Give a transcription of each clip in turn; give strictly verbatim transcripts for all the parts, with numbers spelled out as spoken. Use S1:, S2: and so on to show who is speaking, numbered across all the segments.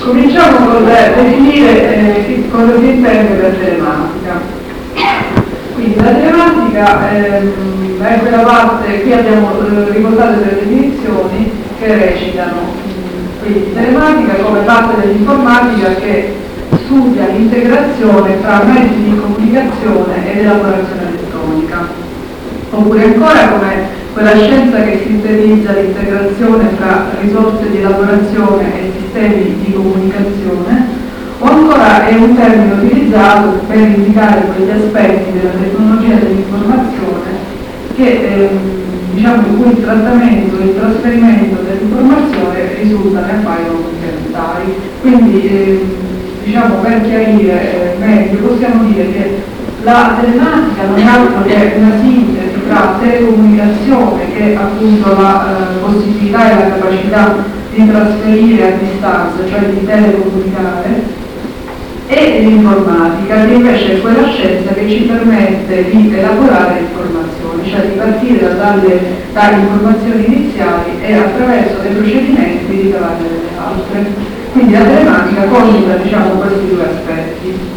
S1: Cominciamo con definire eh, cosa si intende per telematica. Quindi la telematica ehm, è quella parte, qui abbiamo eh, riportato delle definizioni che recitano. Quindi telematica come parte dell'informatica che studia l'integrazione tra mezzi di comunicazione ed elaborazione elettronica. Oppure ancora come quella scienza che sintetizza l'integrazione tra risorse di elaborazione e sistemi di comunicazione, o ancora è un termine utilizzato per indicare quegli aspetti della tecnologia dell'informazione che, eh, diciamo, in cui il trattamento e il trasferimento dell'informazione risultano e appaiono complementari. Quindi, eh, diciamo, per chiarire eh, meglio, possiamo dire che la telematica non è altro che una sintesi tra telecomunicazione, che è appunto la eh, possibilità e la capacità di trasferire a distanza, cioè di telecomunicare, e l'informatica, che invece è quella scienza che ci permette di elaborare informazioni, cioè di partire dalle, dalle informazioni iniziali e attraverso dei procedimenti di ricavare delle altre. Quindi la telematica coniuga, diciamo, questi due aspetti.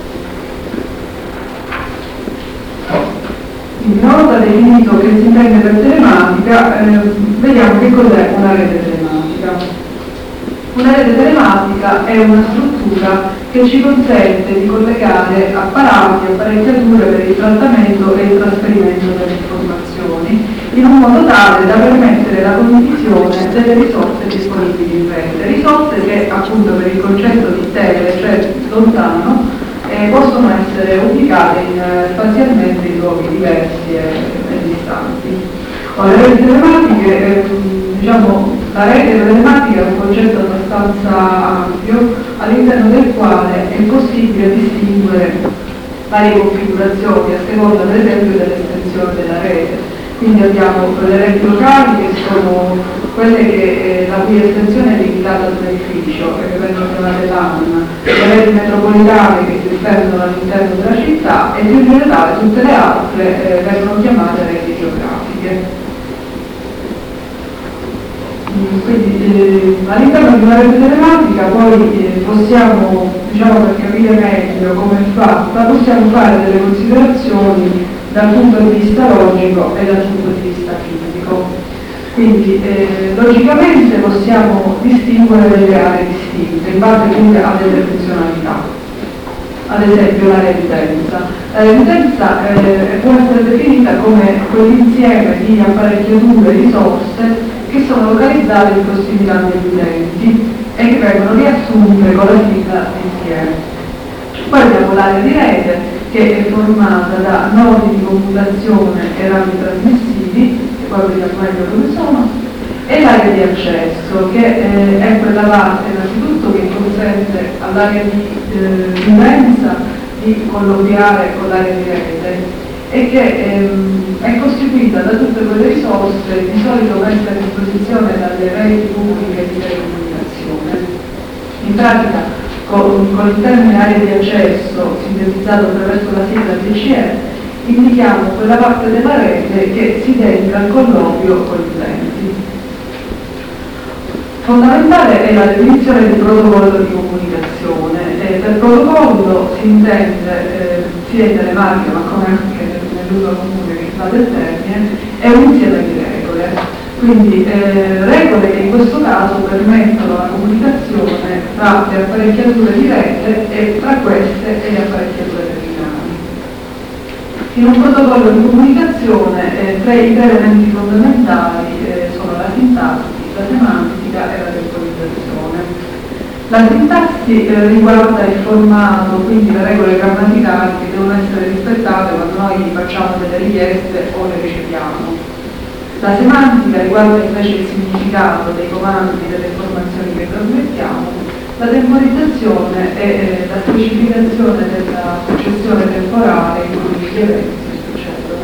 S1: Una volta definito che si intende per telematica, eh, vediamo che cos'è una rete telematica. Una rete telematica è una struttura che ci consente di collegare apparati, apparecchiature per il trattamento e il trasferimento delle informazioni in un modo tale da permettere la condivisione delle risorse disponibili in rete, risorse che appunto per il concetto di tele, cioè lontano, eh, possono essere ubicate in, eh, spazialmente in luoghi diversi e, e distanti. Ora, le reti telematiche, eh, diciamo, la rete telematica è un concetto abbastanza ampio all'interno del quale è possibile distinguere varie configurazioni a seconda per esempio dell'estensione della rete. Quindi abbiamo le reti locali, che sono quelle che, eh, la cui estensione è limitata all'edificio e che vengono chiamate L A N, le reti metropolitane che si estendono all'interno della città, e più in generale tutte le altre eh, vengono chiamate reti geografiche. Quindi eh, all'interno di una rete telematica poi eh, possiamo, diciamo, per capire meglio come è fatta, possiamo fare delle considerazioni dal punto di vista logico e dal punto di vista fisico. Quindi eh, logicamente possiamo distinguere delle aree distinte in base quindi a delle funzionalità. Ad esempio l'area di utenza. L'area di utenza eh, può essere definita come quell'insieme di apparecchiature e risorse che sono localizzate in prossimità degli utenti e che vengono riassunte con la sigla insieme. Poi abbiamo l'area di rete, che è formata da nodi di commutazione e rami trasmissivi, che poi vediamo meglio come sono, e l'area di accesso, che eh, è quella parte innanzitutto che consente all'area di eh, utenza di colloquiare con l'area di rete, e che ehm, è costituita da tutte quelle risorse di solito messe a disposizione dalle reti pubbliche di telecomunicazione. In pratica, con, con il termine area di accesso sintetizzato attraverso la sigla D C E, indichiamo quella parte della rete che si dedica al colloquio con gli utenti. Fondamentale è la definizione di protocollo di comunicazione. Eh, per protocollo si intende eh, sia in telematica, ma come anche nell'uso comune che fa del termine, è un insieme di regole. Quindi eh, regole che in questo caso permettono la comunicazione tra le apparecchiature di rete e tra queste e le apparecchiature terminali. In un protocollo di comunicazione eh, tre, i tre elementi fondamentali eh, sono la sintassi, la semantica e la temporizzazione. La sintassi eh, riguarda il formato, quindi le regole grammaticali che devono essere rispettate quando noi facciamo delle richieste o le riceviamo. La semantica riguarda invece il significato dei comandi, delle informazioni che trasmettiamo. La temporizzazione è eh, la specificazione della successione temporale in cui gli eventi si succedono.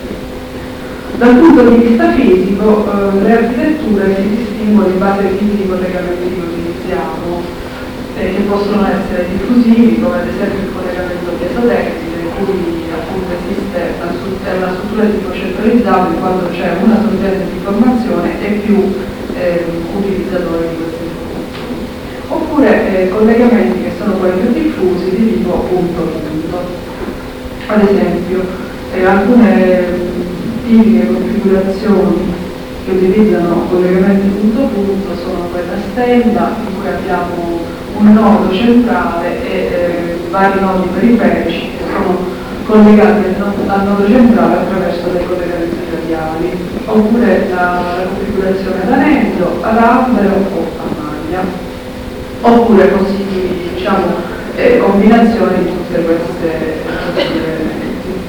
S1: Dal punto di vista fisico, eh, le architetture si distinguono in base ai tipi di collegamenti che utilizziamo, eh, che possono essere diffusivi, come ad esempio il collegamento piezotecnico, in cui appunto esiste la, la struttura di tipo centralizzato, in quanto c'è una sorgente di informazione e più eh, utilizzatori di queste informazioni. oppure eh, collegamenti che sono quelli più diffusi di tipo punto-punto. Ad esempio, eh, alcune tipiche configurazioni che utilizzano collegamenti punto-punto sono quella stella, in cui abbiamo un nodo centrale e eh, vari nodi periferici che sono collegati al nodo centrale attraverso dei collegamenti radiali, oppure la, la configurazione ad anello, ad albero o a maglia, oppure possibili, diciamo, eh, combinazioni di tutte queste, questi elementi.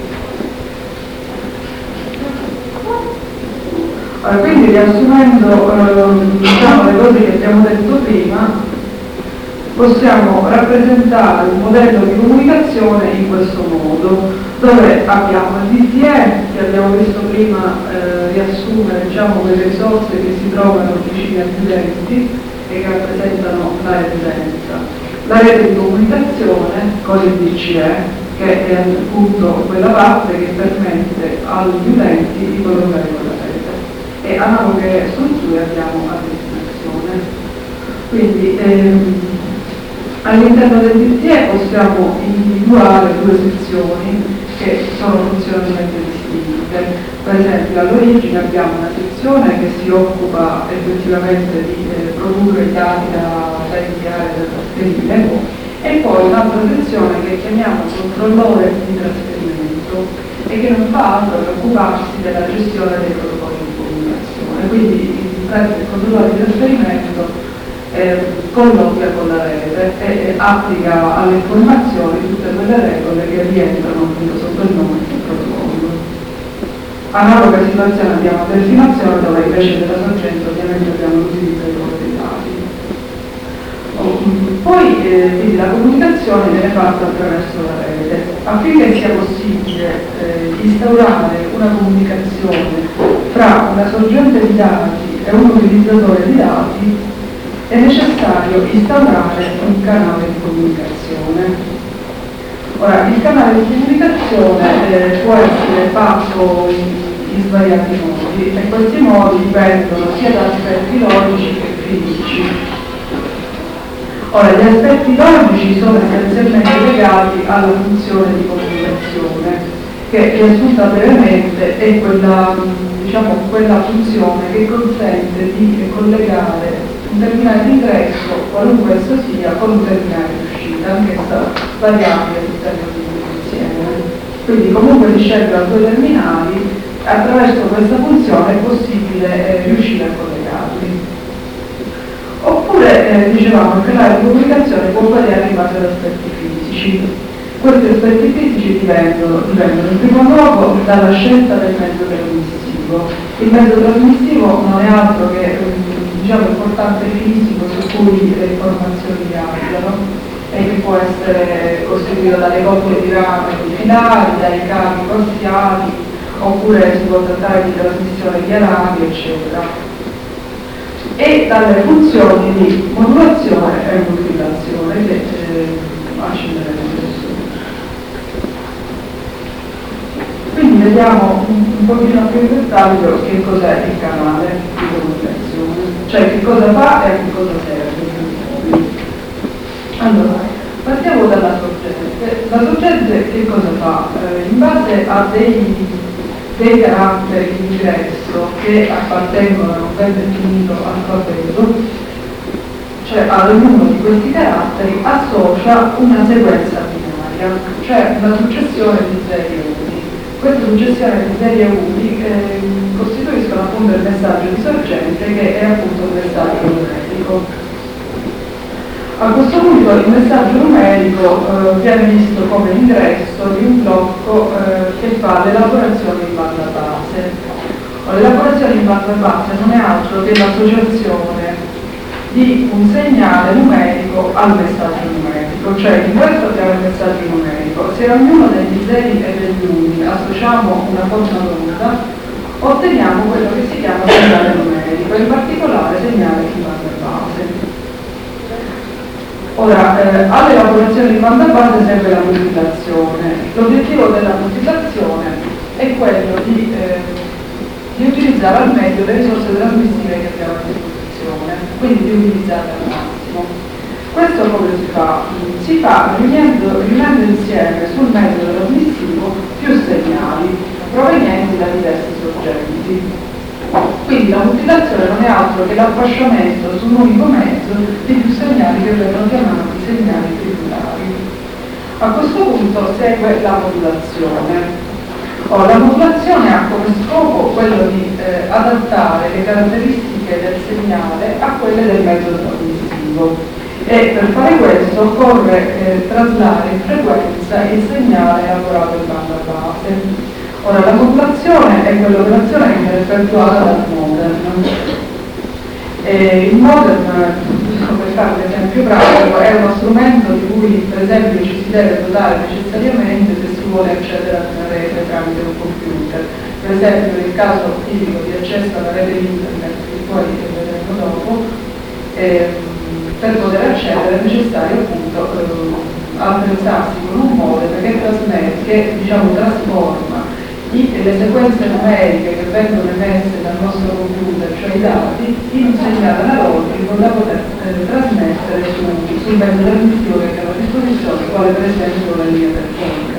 S1: Allora, quindi riassumendo eh, diciamo, le cose che abbiamo detto prima, possiamo rappresentare un modello di comunicazione in questo modo, dove abbiamo il D T E, che abbiamo visto prima eh, riassumere diciamo, quelle risorse che si trovano vicine agli utenti e che rappresentano la residenza. La rete di comunicazione con il D C E, che è appunto quella parte che permette agli utenti di collaborare con la rete. E analoghe strutture abbiamo a destinazione. Quindi, ehm, all'interno del D T E possiamo individuare due sezioni che sono funzionalmente distinte. Per esempio, all'origine abbiamo una sezione che si occupa effettivamente di eh, produrre i dati da, da inviare dal trasferimento, e poi un'altra sezione che chiamiamo controllore di trasferimento e che non fa altro che occuparsi della gestione dei protocolli di comunicazione. Quindi in pratica il controllore di trasferimento Eh, colloquia con la rete e eh, applica alle informazioni tutte quelle regole che rientrano appunto sotto il nome del protocollo. Analoga situazione abbiamo a destinazione, dove invece della sorgente ovviamente abbiamo l'utilizzo dei propri dati. Oh, poi eh, quindi la comunicazione viene fatta attraverso la rete. Affinché sia possibile eh, instaurare una comunicazione fra una sorgente di dati e un utilizzatore di dati, è necessario instaurare un canale di comunicazione. Ora, il canale di comunicazione eh, può essere fatto in, in svariati modi, e questi modi dipendono sia da aspetti logici che fisici. Ora, gli aspetti logici sono essenzialmente legati alla funzione di comunicazione, che riassunta brevemente è quella, diciamo, quella funzione che consente di collegare un terminale di ingresso, qualunque esso sia, con un terminale di uscita, anch'essa variabile all'interno di un insieme. Quindi comunque si scelgono due terminali, attraverso questa funzione è possibile eh, riuscire a collegarli. Oppure, eh, dicevamo, il canale di comunicazione può variare in base ad aspetti fisici. Questi aspetti fisici dipendono, dipendono in primo luogo dalla scelta del mezzo trasmissivo. Il mezzo trasmissivo non è altro che um, diciamo, il portante fisico su cui le informazioni viaggiano, e che può essere costituito dalle coppie di rame finali, dai cavi parziali, oppure si può trattare di trasmissione via radio, eccetera, e dalle funzioni di modulazione e moltiplicazione che eh, accenderemo adesso. Quindi vediamo un, un pochino più in dettaglio che cos'è il canale di comunicazione, cioè che cosa fa e a che cosa serve. Allora, partiamo dalla sorgente. La sorgente che cosa fa? Eh, in base a dei, dei caratteri di ingresso che appartengono a un ben definito alfabeto, cioè ad ognuno di questi caratteri associa una sequenza binaria, cioè una successione di serie uni. Queste successioni di serie uni eh, costituiscono appunto il messaggio di sorgente, che è appunto un messaggio numerico. A questo punto il messaggio numerico eh, viene visto come l'ingresso di un blocco eh, che fa l'elaborazione in banda base. L'elaborazione in banda base non è altro che l'associazione di un segnale numerico al messaggio numerico, cioè in questo abbiamo il messaggio numerico. Se a ognuno degli zeri e degli uni associamo una forma d'onda, otteniamo quello che si chiama segnale numerico, in particolare segnale di banda base. Ora, eh, all'elaborazione di banda base serve la moltiplicazione. L'obiettivo della moltiplicazione è quello di, eh, di utilizzare al meglio le risorse trasmissive che abbiamo a disposizione, quindi di utilizzarle al massimo. Questo come si fa? Si fa riunendo, riunendo insieme sul metodo trasmissivo più segnali provenienti da diversi soggetti. Quindi la mutilazione non è altro che l'affasciamento su un unico mezzo di più segnali che vengono chiamati segnali tributari. A questo punto segue la modulazione. Oh, la modulazione ha come scopo quello di eh, adattare le caratteristiche del segnale a quelle del metodo trasmissivo e per fare questo occorre eh, traslare in frequenza il segnale elaborato in banda base. Ora, la modulazione è quell'operazione che viene effettuata dal modem. E il modem, per fare un esempio pratico, è uno strumento di cui per esempio ci si deve dotare necessariamente se si vuole accedere ad una rete tramite un computer. Per esempio nel caso tipico di accesso alla rete internet, che poi vedremo dopo, eh, per poter accedere è necessario appunto eh, attrezzarsi con un modem che trasmette, che diciamo trasforma I, le sequenze numeriche che vengono emesse dal nostro computer, cioè i dati, in un segnale analogico da poter eh, trasmettere su, sul mezzo di trasmissione che abbiamo a disposizione, quale per esempio la linea telefonica.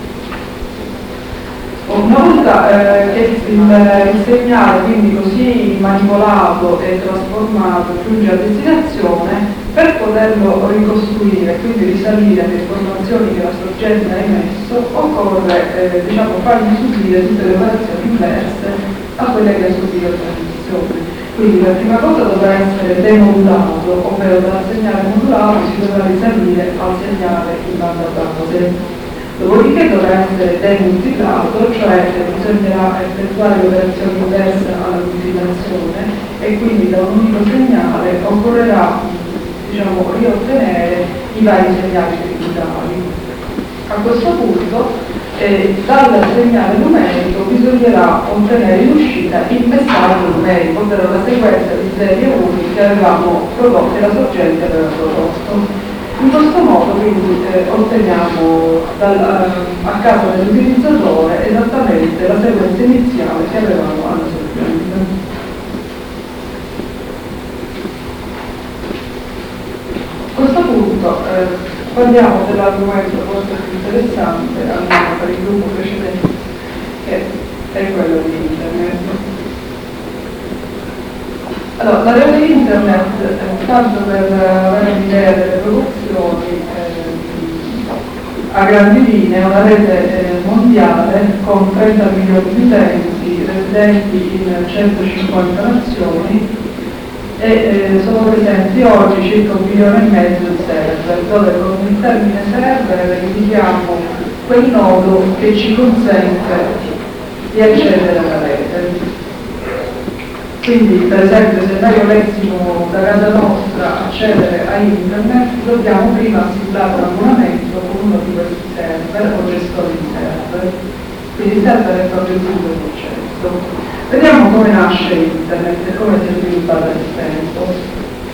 S1: Una volta eh, che il, il segnale quindi così manipolato e trasformato giunge a destinazione, per poterlo ricostruire, quindi risalire le informazioni che la sorgente ha emesso, occorre eh, diciamo, fargli subire tutte le operazioni inverse a quelle che ha subito la trasmissione. Quindi la prima cosa dovrà essere demodulato, ovvero dal segnale modulato si dovrà risalire al segnale in banda base. Dopodiché dovrà essere demultiplato, cioè bisognerà effettuare l'operazione inversa alla multiplicazione e quindi da un unico segnale occorrerà diciamo, riottenere i vari segnali tributari. A questo punto eh, dal segnale numerico bisognerà ottenere in uscita il messaggio numerico, ovvero la sequenza di serie uni che avevamo prodotto e la sorgente aveva prodotto. In questo modo quindi eh, otteniamo dal, eh, a casa dell'utilizzatore esattamente la sequenza iniziale che avevamo alla sorgente. A questo punto eh, parliamo dell'argomento forse più interessante, almeno per il gruppo precedente, che è quello di Internet. Allora, la rete Internet, eh, tanto per avere un'idea delle produzioni, eh, a grandi linee è una rete eh, mondiale con trenta milioni di utenti residenti in centocinquanta nazioni e eh, sono presenti oggi circa un milione e mezzo di server, dove con il termine server indichiamo quel nodo che ci consente di accedere alla rete. Quindi per esempio se noi volessimo da casa nostra accedere a internet dobbiamo prima assicurare un abbonamento con uno di questi server o gestori di server. Quindi il server è proprio tutto il processo. Vediamo come nasce internet e come si è sviluppata nel tempo.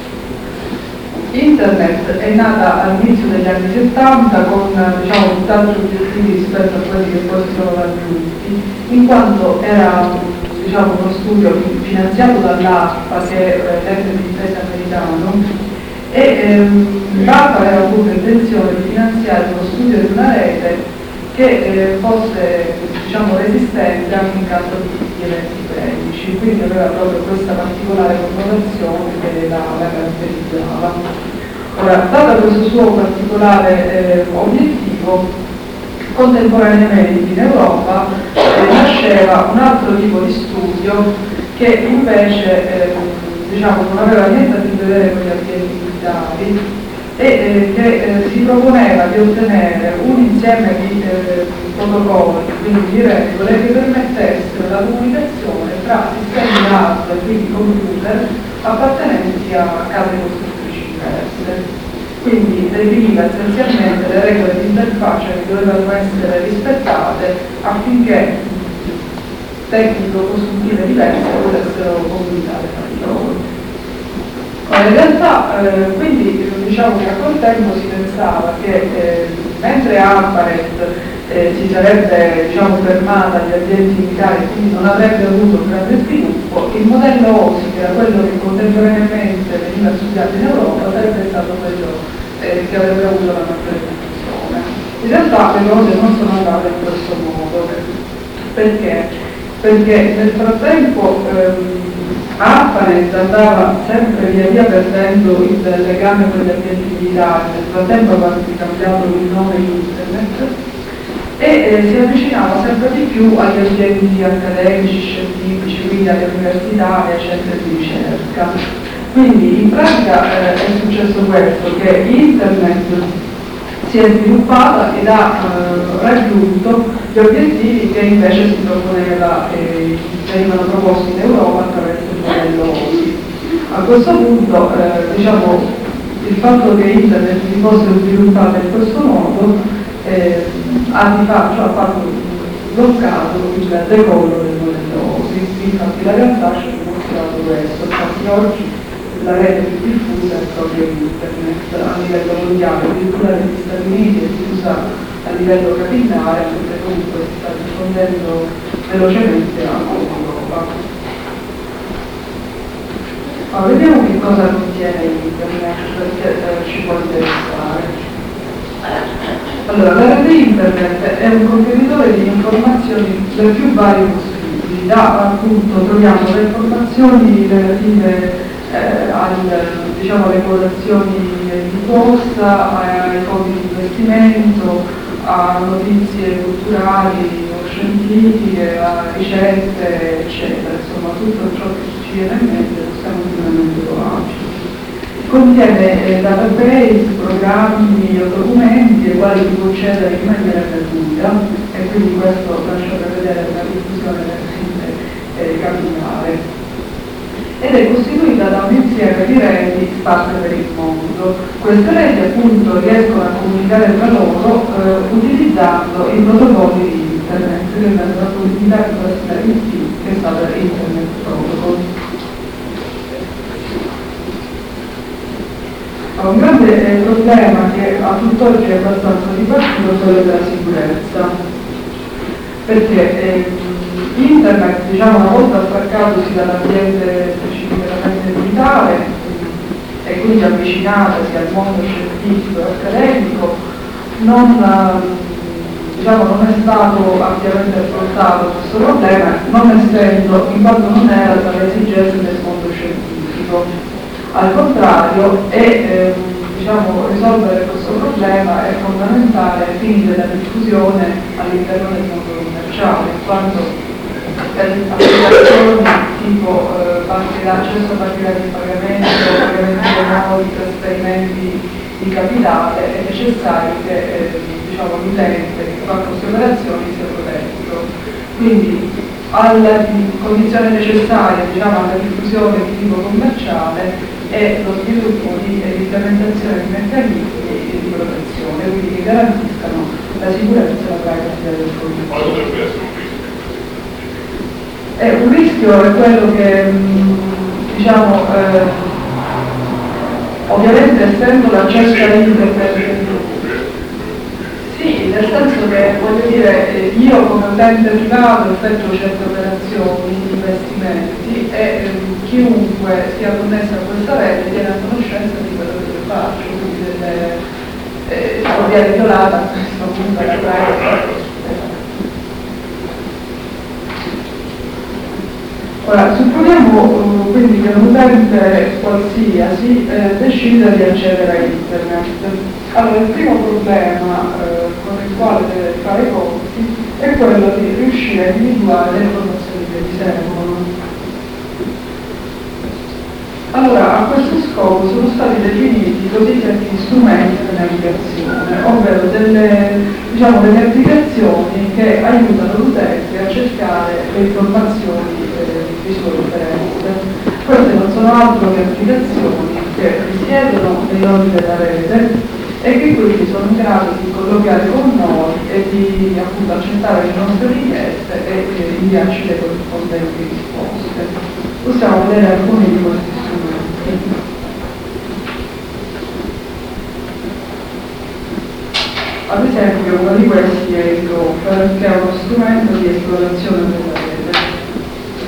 S1: Internet è nata all'inizio degli anni settanta con diciamo, tutt'altri obiettivi rispetto a quelli che poi si sono raggiunti, in quanto era diciamo, uno studio finanziato dall'ARPA, che è l'ente di difesa americano, e ehm, l'ARPA aveva avuto intenzione di finanziare uno studio di una rete che eh, fosse diciamo, resistente anche in caso di eventi bellici, quindi aveva proprio questa particolare connotazione che la, la caratterizzava. Ora, dato questo suo particolare eh, obiettivo, contemporaneamente in Europa eh, nasceva un altro tipo di studio che invece eh, diciamo, non aveva niente a che vedere con gli ambienti militari e eh, che eh, si proponeva di ottenere un insieme di eh, protocolli, quindi di regole che permettessero la comunicazione tra sistemi hardware, quindi computer, appartenenti a case costruttrici diverse. Quindi definiva essenzialmente le regole di interfaccia che dovevano essere rispettate affinché tecnico-costruttive diverse potessero comunicare tra di loro. Ma in realtà, eh, quindi diciamo che a quel tempo si pensava che eh, mentre ARPANET eh, si sarebbe diciamo, fermata agli ambienti militari e quindi non avrebbe avuto un grande sviluppo, il modello O S I, che era quello che contemporaneamente veniva studiato in Europa, sarebbe stato quello eh, che avrebbe avuto la maggiore diffusione. In realtà le cose non sono andate in questo modo. Perché? Perché nel frattempo ehm, ARPANET andava sempre via via perdendo il legame con gli ambienti militari, nel frattempo aveva cambiato il nome in internet e eh, si avvicinava sempre di più agli ambienti accademici, scientifici, quindi alle università e ai centri di ricerca. Quindi in pratica eh, è successo questo, che internet si è sviluppata ed ha eh, raggiunto gli obiettivi che invece si proponeva e eh, venivano proposti in Europa attraverso il modello O S I. A questo punto eh, diciamo, il fatto che internet si fosse sviluppata in questo modo eh, ha di fatto, ha fatto bloccato il decollo del modello O S I. Infatti la realtà ci ha dimostrato questo. Infatti oggi la rete più diffusa è proprio internet a livello mondiale, addirittura negli Stati Uniti si usa a livello capillare, perché comunque si sta diffondendo velocemente anche in Europa. Ma vediamo che cosa contiene internet, perché eh, ci può interessare. Allora, la rete internet è un contenitore di informazioni le più varie possibili. Da appunto troviamo le informazioni relative Eh, al, diciamo, alle quotazioni di borsa, ai fondi di investimento, a notizie culturali o scientifiche, a ricette, eccetera. Insomma, tutto ciò che ci viene in mente lo stiamo continuamente trovando. Contiene eh, database, programmi o documenti ai quali si può accedere in maniera gratuita e quindi questo lascia prevedere una diffusione del rete eh, capillare. Ed è costituita da un insieme di reti sparse per il mondo. Queste reti appunto riescono a comunicare tra loro eh, utilizzando i protocolli di internet, che vengono utilizzati per I P, che sta per Internet Protocol. Un grande eh, problema che a tutt'oggi è abbastanza dibattuto è quello della sicurezza, perché eh, Internet, diciamo, una volta staccatosi dall'ambiente specificamente militare e quindi avvicinatosi al mondo scientifico e accademico, non, diciamo, non è stato ampiamente affrontato questo problema, non essendo, in quanto non era tra le esigenze del mondo scientifico. Al contrario, è, eh, diciamo, risolvere questo problema è fondamentale ai fini della diffusione all'interno del mondo commerciale, quando per applicazioni tipo eh, accesso a partita di pagamento, pagamenti remoti, trasferimenti di capitale, è necessario che eh, diciamo, l'utente che fa queste operazioni sia protetto. Quindi alla condizione necessaria, diciamo, alla diffusione di tipo commerciale è lo sviluppo di, e l'implementazione di meccanismi di protezione, quindi che garantiscano la sicurezza e la privacy del consumatore. Eh, un rischio è quello che, diciamo, eh, ovviamente essendo l'accesso a internet, sì, nel senso che, voglio dire, io come utente privato effettuo certe operazioni, investimenti e eh, chiunque sia connesso a questa rete viene a conoscenza di quello che io faccio, quindi delle, eh, viene violata a questo punto la privacy. Ora, supponiamo uh, quindi che un utente qualsiasi eh, decida di accedere a internet. Allora, il primo problema eh, con il quale deve fare i conti è quello di riuscire a individuare le informazioni che gli servono. Allora, a questo scopo sono stati definiti i cosiddetti strumenti di navigazione, ovvero delle, diciamo, delle applicazioni che aiutano l'utente a cercare le informazioni eh, di suo interesse. Queste non sono altro che applicazioni che risiedono nei nodi della rete e che quindi sono in grado di colloquiare con noi e di appunto accettare le nostre richieste e eh, inviarci le corrispondenti risposte. Possiamo vedere alcuni di questi strumenti. Ad esempio, uno di questi è il Gopher, che è uno strumento di esplorazione della rete.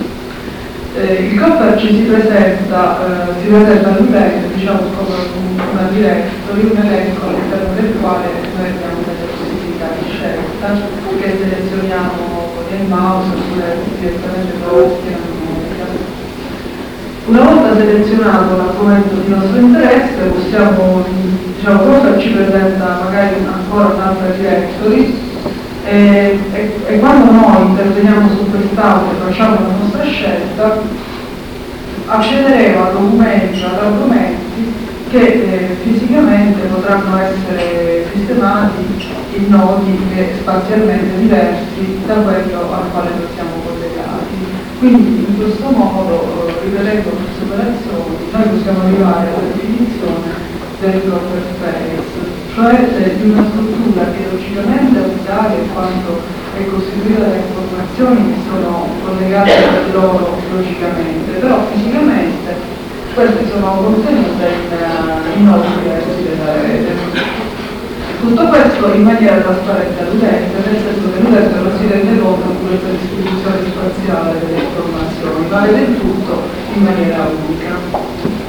S1: Eh, il Gopher ci si presenta, eh, si presenta all'utente, diciamo, come un una directory, un elenco all'interno del quale noi abbiamo delle possibilità di scelta che selezioniamo con il mouse oppure direttamente con la schiena numerica. Una volta selezionato l'argomento di nostro interesse possiamo, diciamo, cosa ci presenta magari ancora un'altra directory e, e, e quando noi interveniamo su quest'audio e facciamo la nostra scelta accederemo a documenti, ad argomenti che eh, fisicamente potranno essere sistemati in nodi che spazialmente diversi da quello al quale noi siamo collegati. Quindi in questo modo, eh, rivedendo queste operazioni, noi possiamo arrivare alla definizione del proper space, cioè eh, di una struttura che logicamente è unitaria in quanto è costituita da informazioni che sono collegate tra di loro logicamente, però fisicamente queste sono contenute in, in nodi diversi della rete. Tutto questo in maniera trasparente all'utente, nel senso che l'utente non si rende conto di questa distribuzione spaziale delle informazioni, ma vede il tutto in maniera unica.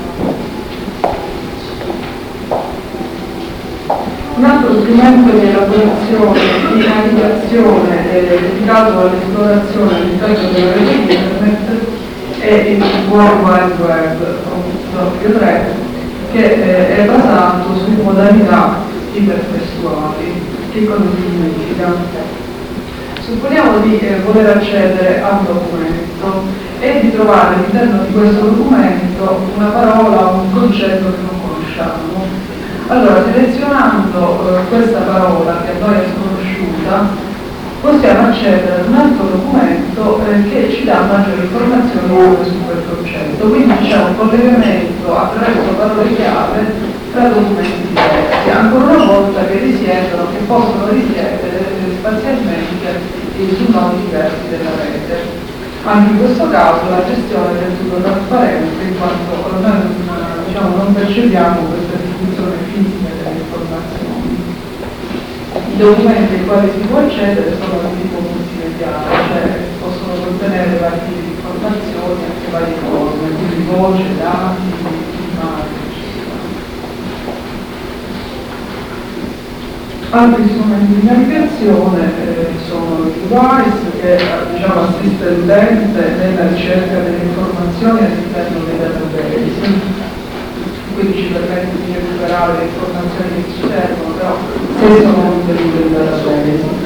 S1: Un altro strumento di elaborazione, di navigazione dedicato all'esplorazione all'interno della rete internet è il World Wide Web, W tre, che eh, è basato su modalità ipertestuali. Che cosa significa? Supponiamo di eh, voler accedere a un documento e di trovare all'interno di questo documento una parola o un concetto che non conosciamo. Allora, selezionando eh, questa parola che a noi è sconosciuta, possiamo accedere ad un altro documento eh, che ci dà maggiori informazioni su quel concetto. Quindi c'è un collegamento attraverso parole chiave tra documenti diversi, ancora una volta che risiedono, che possono risiedere eh, spazialmente su nodi diversi della rete. Anche in questo caso la gestione è del tutto trasparente, in quanto noi diciamo, non percepiamo questa distribuzione fisica delle informazioni. I documenti ai quali si può accedere sono di tipo multimediale, cioè possono contenere vari tipi di informazioni, anche varie forme, quindi voce, dati, immagini. Altri strumenti di navigazione eh, sono il device che diciamo, assiste l'utente nella ricerca delle informazioni all'interno dei database, quindi ci permette di recuperare le informazioni che ci servono, però se sono contenute in database.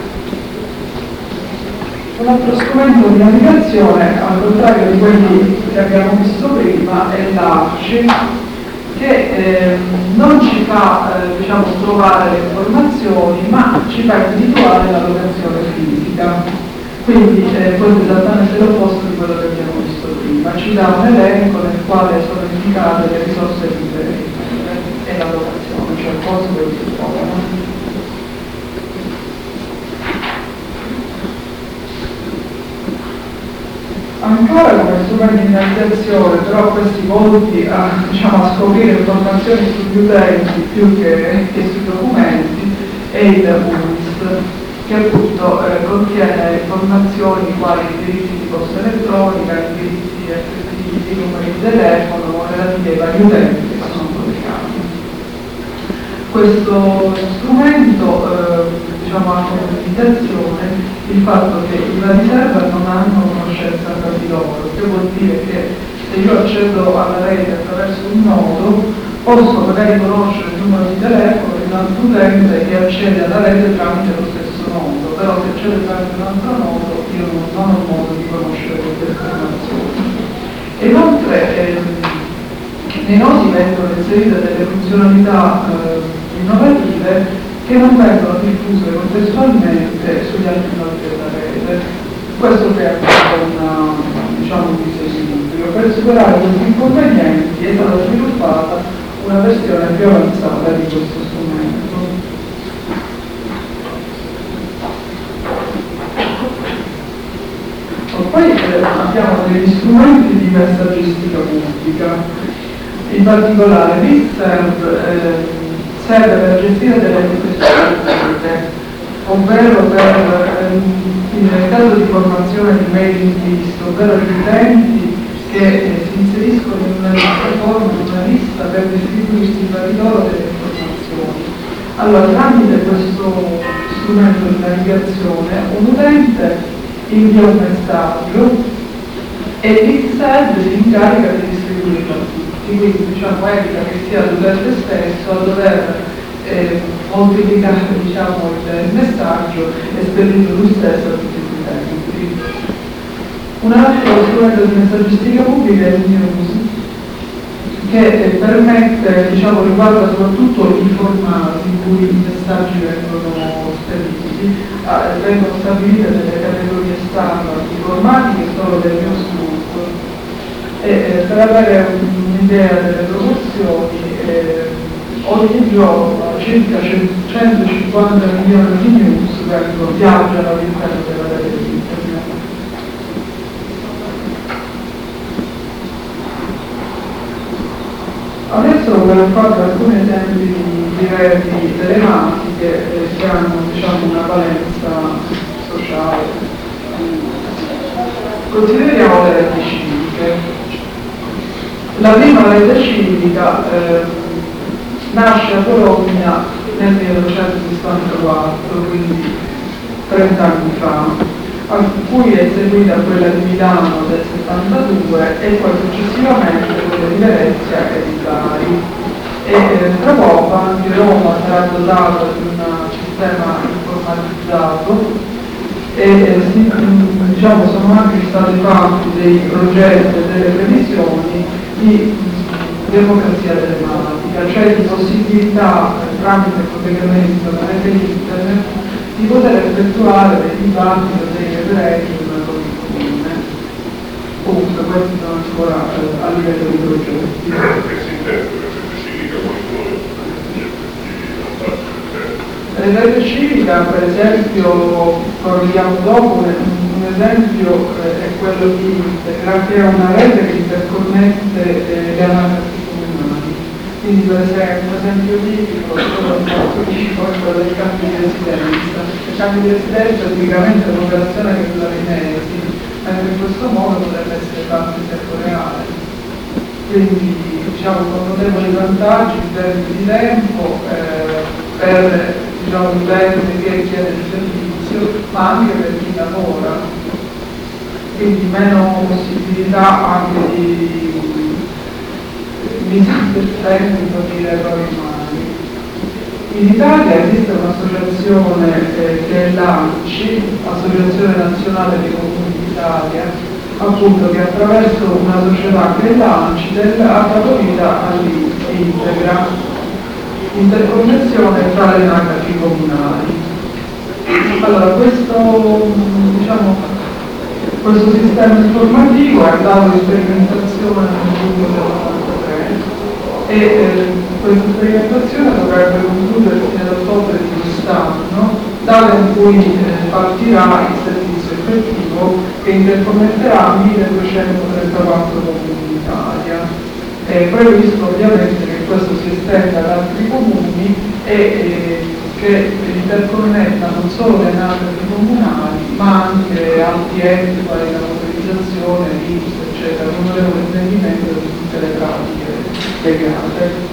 S1: Un altro strumento di navigazione, al contrario di quelli che abbiamo visto prima, è l'Arci, che eh, non ci fa eh, diciamo, trovare le informazioni, ma ci fa individuare la locazione fisica. Quindi eh, questo è esattamente l'opposto di quello che abbiamo visto prima. Ci dà un elenco nel quale sono indicate le risorse libere e la locazione, cioè il posto dove si trovano. Ancora come strumenti di navigazione, però questi volti a, diciamo, a scoprire informazioni sugli utenti più che, che sui documenti, è il U I S, che appunto eh, contiene informazioni quali indirizzi di posta elettronica, indirizzi effettivi, numeri di telefono relativi ai vari utenti che sono collegati. Questo strumento eh, diciamo, ha come limitazione il fatto che i vari server non hanno conoscenza tra di loro, che vuol dire che se io accedo alla rete attraverso un nodo posso magari conoscere il numero di telefono di un altro utente che accede alla rete tramite lo stesso nodo, però se accede tramite un altro nodo io non, non ho modo di conoscere queste informazioni. Inoltre ehm, nei nodi vengono inserite delle funzionalità eh, innovative che non vengono diffuse contestualmente sugli altri nodi della rete. Questo crea una, diciamo, un disequilibrio. Per superare questi inconvenienti è stata sviluppata una versione più avanzata di questo strumento. Poi eh, abbiamo degli strumenti di messaggistica pubblica, in particolare l'I-Serve eh, serve per gestire delle pubbliche, ovvero per ehm, nel caso di formazione di mailing list, ovvero gli utenti che eh, si inseriscono in una piattaforma, in una lista per distribuirsi tra di loro delle informazioni. Allora, tramite questo strumento di navigazione, un utente invia un messaggio e l'X si incarica di distribuirlo a tutti, quindi diciamo evita che sia l'utente stesso a dover eh, moltiplicare diciamo, il messaggio e spedire lui stesso a tutti gli utenti. Un altro strumento di messaggistica pubblica è il News, che eh, permette, diciamo, riguarda soprattutto i formati in cui i messaggi vengono spediti, eh, vengono stabilite delle categorie standard di formati che sono del newsgroup e eh, per avere un'idea delle proporzioni eh, ogni giorno circa centocinquanta milioni di news vengono, viaggiano all'interno della rete di internet. Adesso voglio fare alcuni esempi di reti telematiche eh, che hanno diciamo, una valenza sociale. Consideriamo le reti civiche. La prima rete civica eh, nasce a Bologna nel millenovecentosessantaquattro, quindi trenta anni fa, a cui è seguita quella di Milano del settantadue e poi successivamente quella di Venezia e di Bari. E eh, tra poco anche Roma sarà dotata di un sistema informatizzato e eh, si, diciamo, sono anche stati fatti dei progetti e delle previsioni di mh, democrazia telematica, cioè di possibilità eh, tramite collegamento alla rete internet di poter effettuare dei dibattiti o dei referendum con il comune. Comunque questi sono ancora eh, a livello di progetti. La rete civica, per esempio, corriamo dopo, un, un esempio eh, è quello di Integra, che è una rete che interconnette eh, le anagrafi comunali. Quindi per esempio, un esempio tipico è quello del cambio di residenza. Il cambio di residenza è tipicamente un'operazione che dura dei mesi, mentre in questo modo potrebbe essere fatto in tempo reale. Quindi diciamo con notevoli vantaggi in termini di tempo eh, per diciamo, l'utente che chiede il servizio, ma anche per chi lavora. Quindi meno possibilità anche di misunderstanding di errori umani. In Italia esiste un'associazione eh, che è l'ANCI, Associazione Nazionale dei Comuni d'Italia, appunto che attraverso una società che è l'ANCI ha dato vita all'Integra, interconnessione tra le anagrafi comunali. Allora questo, diciamo, questo sistema informativo è andato in sperimentazione nel duemilatré e eh, questa sperimentazione dovrebbe concludersi nell'ottobre di quest'anno, data in cui eh, partirà il servizio effettivo che interconnetterà milleduecentotrentaquattro comuni in Italia. È previsto ovviamente che questo si estenda ad altri comuni e eh, che interconnetta non solo le anagrafi comunali ma anche altri enti quali la motorizzazione, l'I N P S, eccetera, un notevole snellimento di tutte le pratiche legate.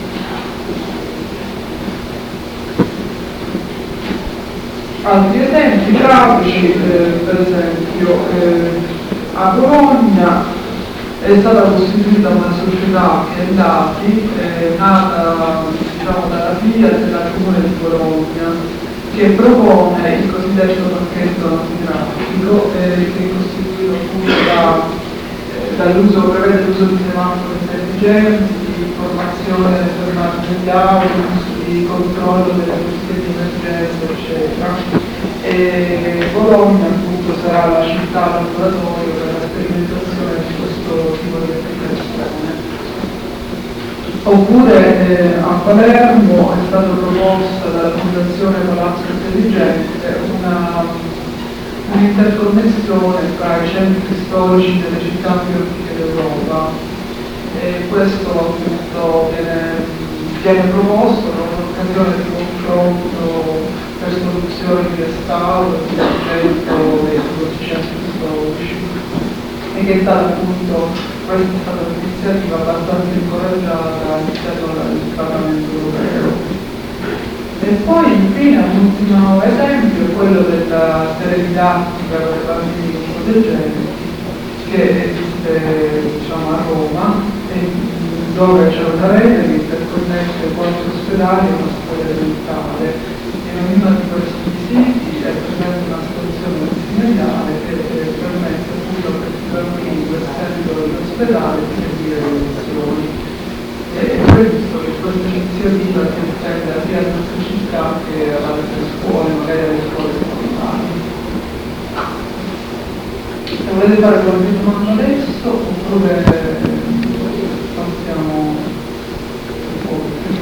S1: Altri esempi pratici, eh, per esempio eh, a Bologna è stata costituita una società che è Dati, eh, nata diciamo, dalla Fiat e dal Comune di Bologna, che propone il cosiddetto pacchetto antitraffico, eh, che è costituito appunto da, eh, dall'uso, prevede l'uso di semafori intelligenti, di informazione delle fermate degli autobus, di controllo delle politiche di emergenza, eccetera. E Bologna appunto sarà la città laboratorio per la sperimentazione di questo tipo di applicazione. Oppure eh, a Palermo è stata proposta dalla Fondazione Palazzo Intelligente una, un'interconnessione tra i centri storici delle città più antiche d'Europa e questo appunto viene, viene proposto con un'occasione di confronto per soluzioni di restauro, di progetto dei centri storici e che è stata appunto questa è stata un'iniziativa abbastanza incoraggiata iniziata dal Parlamento europeo. E poi infine un ultimo esempio è quello della teledidattica per bambini psicodegenti che esiste diciamo, a Roma, e dove c'è una rete che interconnette quattro ospedali e una scuola elementare. In ognuno di questi siti è presente una stazione multimediale che permette appunto a questi bambini essendo all'ospedale di seguire le lezioni. È previsto che questa iniziativa si estenda sia alle nostre città che alle altre scuole, magari alle scuole secondarie. Se volete fare qualche domanda adesso, oppure passiamo un po' più.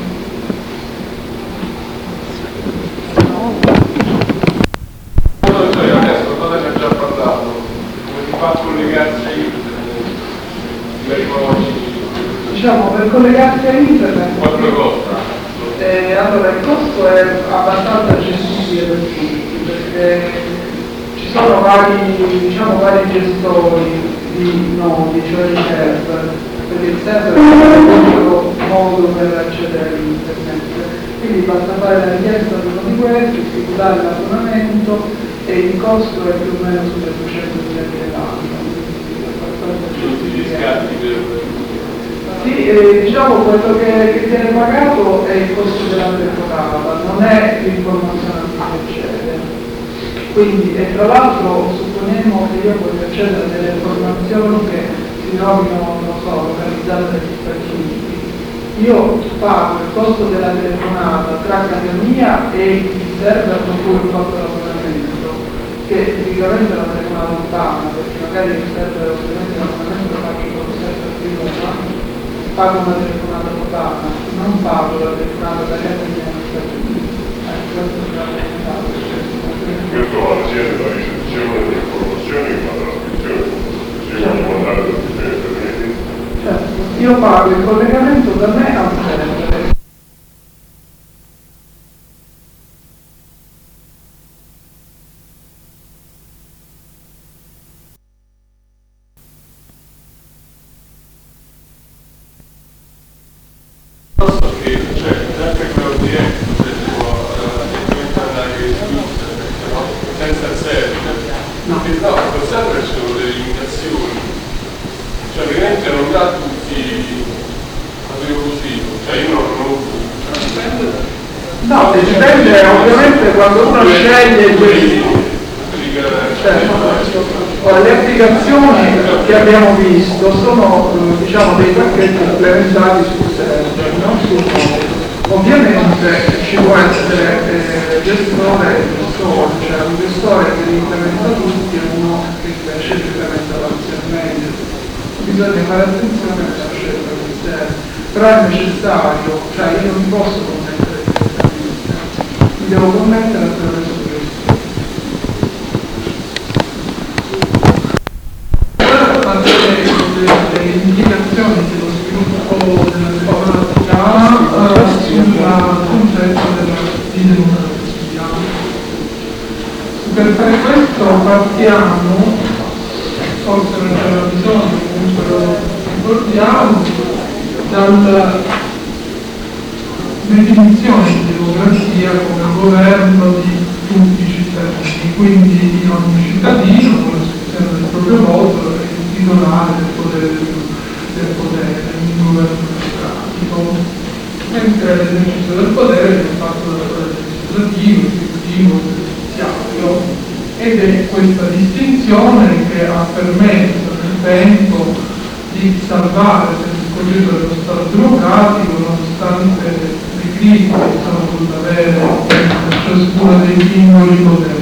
S2: Adesso cosa ne ha già parlato? Come si fa a collegarsi ai riconosci?
S1: Diciamo, per collegarsi a internet,
S2: quanto costa?
S1: Eh, allora il costo è abbastanza accessibile per tutti, perché ci sono vari, diciamo, vari gestori di nodi, cioè di server, perché il server è l'unico modo per accedere all'internet. Quindi basta fare la richiesta di uno di questi, stipulare l'abbonamento e il costo è più o meno sulle duecentomila lire l'anno.
S2: Tutti gli scatti per...
S1: Sì, eh, diciamo quello che, che viene pagato è il costo della telefonata, non è l'informazione a cui si accede. Quindi, e tra l'altro supponiamo che io voglio accedere a delle informazioni che si trovino, non so, localizzate negli Stati Uniti. Io pago il costo della telefonata tra casa mia e il server con cui ho fatto l'abbonamento, che tipicamente è una telefonata lontana, perché magari il server ovviamente l'abbonamento lo faccio con il server di Roma. Pago una telefonata lontana, non pago la telefonata da casa mia negli Stati Uniti. Questo è il
S3: virtuale sia della ricezione delle informazioni che la trascrizione delle informazioni.
S1: Certo, io pago il collegamento da me al server. No, dipende ovviamente quando uno sceglie il certo. Le applicazioni che abbiamo visto sono diciamo dei pacchetti implementati sul server, non sul nodo. Ovviamente ci può essere eh, gestore e gestore, cioè un gestore che li implementa tutti e uno che invece li implementa parzialmente. Bisogna fare attenzione alla scelta del server, però è necessario, cioè io non posso connettere mi devo connettere attraverso questo. Le indicazioni dello sviluppo della scuola sul concetto della democrazia. Per fare questo partiamo, forse non c'era bisogno, comunque lo ricordiamo, dal definizione di democrazia come governo di tutti i cittadini, quindi di ogni cittadino con l'espressione del proprio voto e il titolare del potere del potere, il governo democratico, mentre l'esercizio del potere è fatto dal potere legislativo, esecutivo, giudiziario, ed è questa distinzione che ha permesso nel tempo di salvare il concetto dello Stato democratico nonostante le critiche che sono potute avere per ciascuno dei singoli poteri.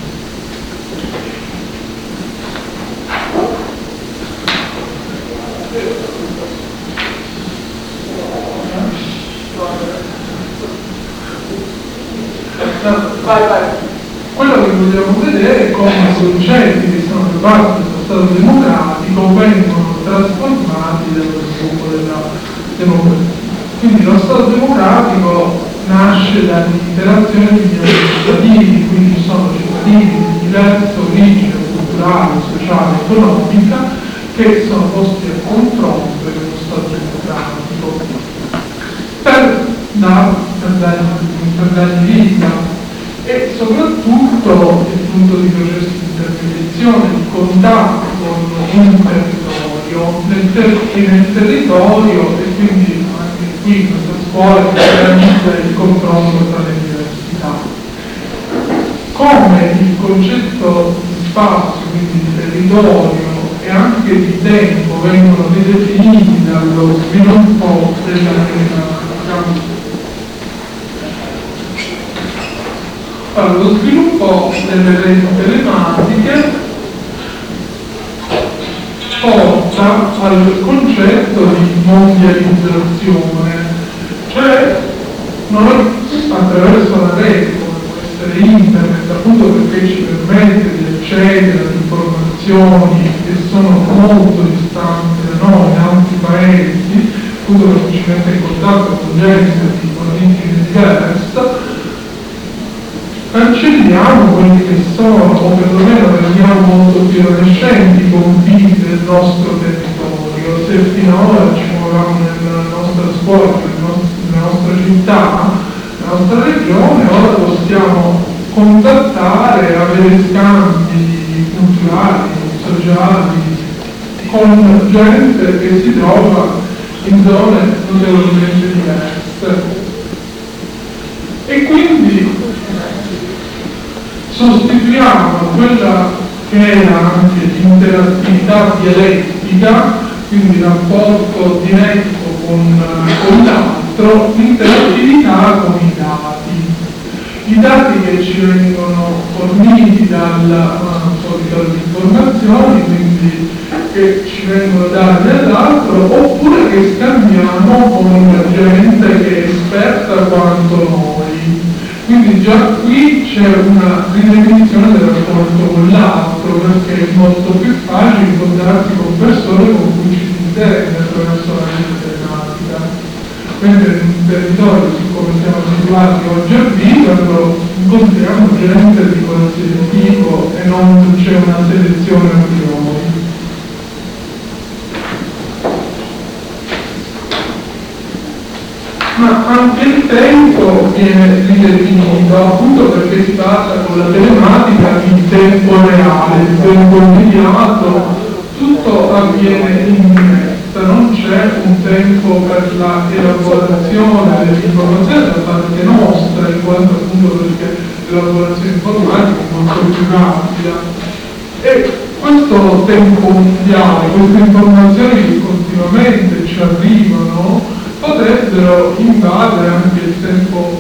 S1: Vai, vai. Quello che vogliamo vedere è come i concetti che sono parte dello Stato democratico vengono trasformati nello scopo della democrazia. Quindi lo Stato democratico nasce dall'interazione di cittadini, quindi sono cittadini di diversa origine culturale, sociale, economica,
S4: che sono posti a confronto in uno Stato democratico per, da, per, dargli, per dargli vita, e soprattutto il punto di processo di intermediazione, di contatto con un territorio nel ter- e nel territorio, e quindi anche qui in questa scuola si realizza il confronto tra le università. Come il concetto di spazio, quindi di territorio e anche di tempo vengono ridefiniti dallo sviluppo della matematica. Allora, lo sviluppo delle reti telematiche porta al concetto di mondializzazione, cioè noi attraverso la rete, come può essere internet, appunto perché ci permette di accedere ad informazioni che sono molto distanti da noi in altri paesi, appunto perché ci mette in contatto con gente di origine diversa, cancelliamo quelli che sono, o perlomeno rendiamo molto più adolescenti i confini del nostro territorio. Se finora ci muovevamo nella nostra scuola, nella nostra città, nella nostra regione, ora possiamo contattare, avere scambi culturali, sociali, con gente che si trova in zone notevolmente diverse. E quindi sostituiamo quella che era anche l'interattività dialettica, quindi rapporto diretto con, con l'altro, l'interattività con i dati. I dati che ci vengono forniti dal dalle informazioni, quindi che ci vengono date dall'altro, oppure che scambiamo con la gente che è esperta quanto noi. Quindi già qui c'è una ridefinizione del rapporto con l'altro, perché è molto più facile incontrarsi con persone con cui ci si intende attraverso la rete telematica. Mentre in un territorio, siccome siamo abituati oggi a viverlo, incontriamo gente di qualsiasi tipo e non c'è una selezione a priori. Ma anche il tempo viene ridefinito, appunto perché si parla con la telematica di tempo reale, il tempo immediato, tutto avviene in diretta, non c'è un tempo per la elaborazione dell'informazione da parte nostra, in quanto appunto perché l'elaborazione informatica è molto più rapida. E questo tempo mondiale, queste informazioni che continuamente ci arrivano, potrebbero invadere anche il tempo.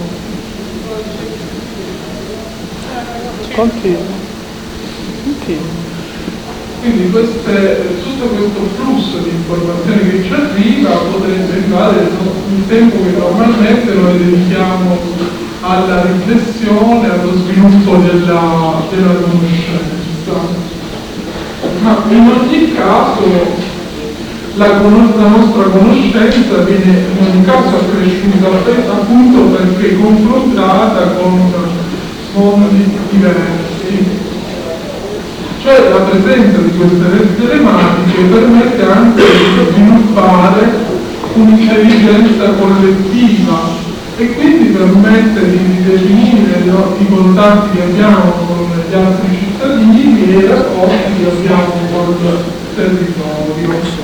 S5: Continua. Continua.
S4: Quindi queste, tutto questo flusso di informazioni che ci arriva potrebbe invadere il tempo che normalmente noi dedichiamo alla riflessione, allo sviluppo della, della conoscenza. Ma in ogni caso La, la nostra conoscenza viene in ogni caso accresciuta appunto perché confrontata con mondi diversi. Cioè la presenza di queste reti telematiche permette anche di sviluppare un'intelligenza collettiva e quindi permette di definire i contatti che abbiamo con gli altri cittadini e i rapporti che abbiamo con il territorio.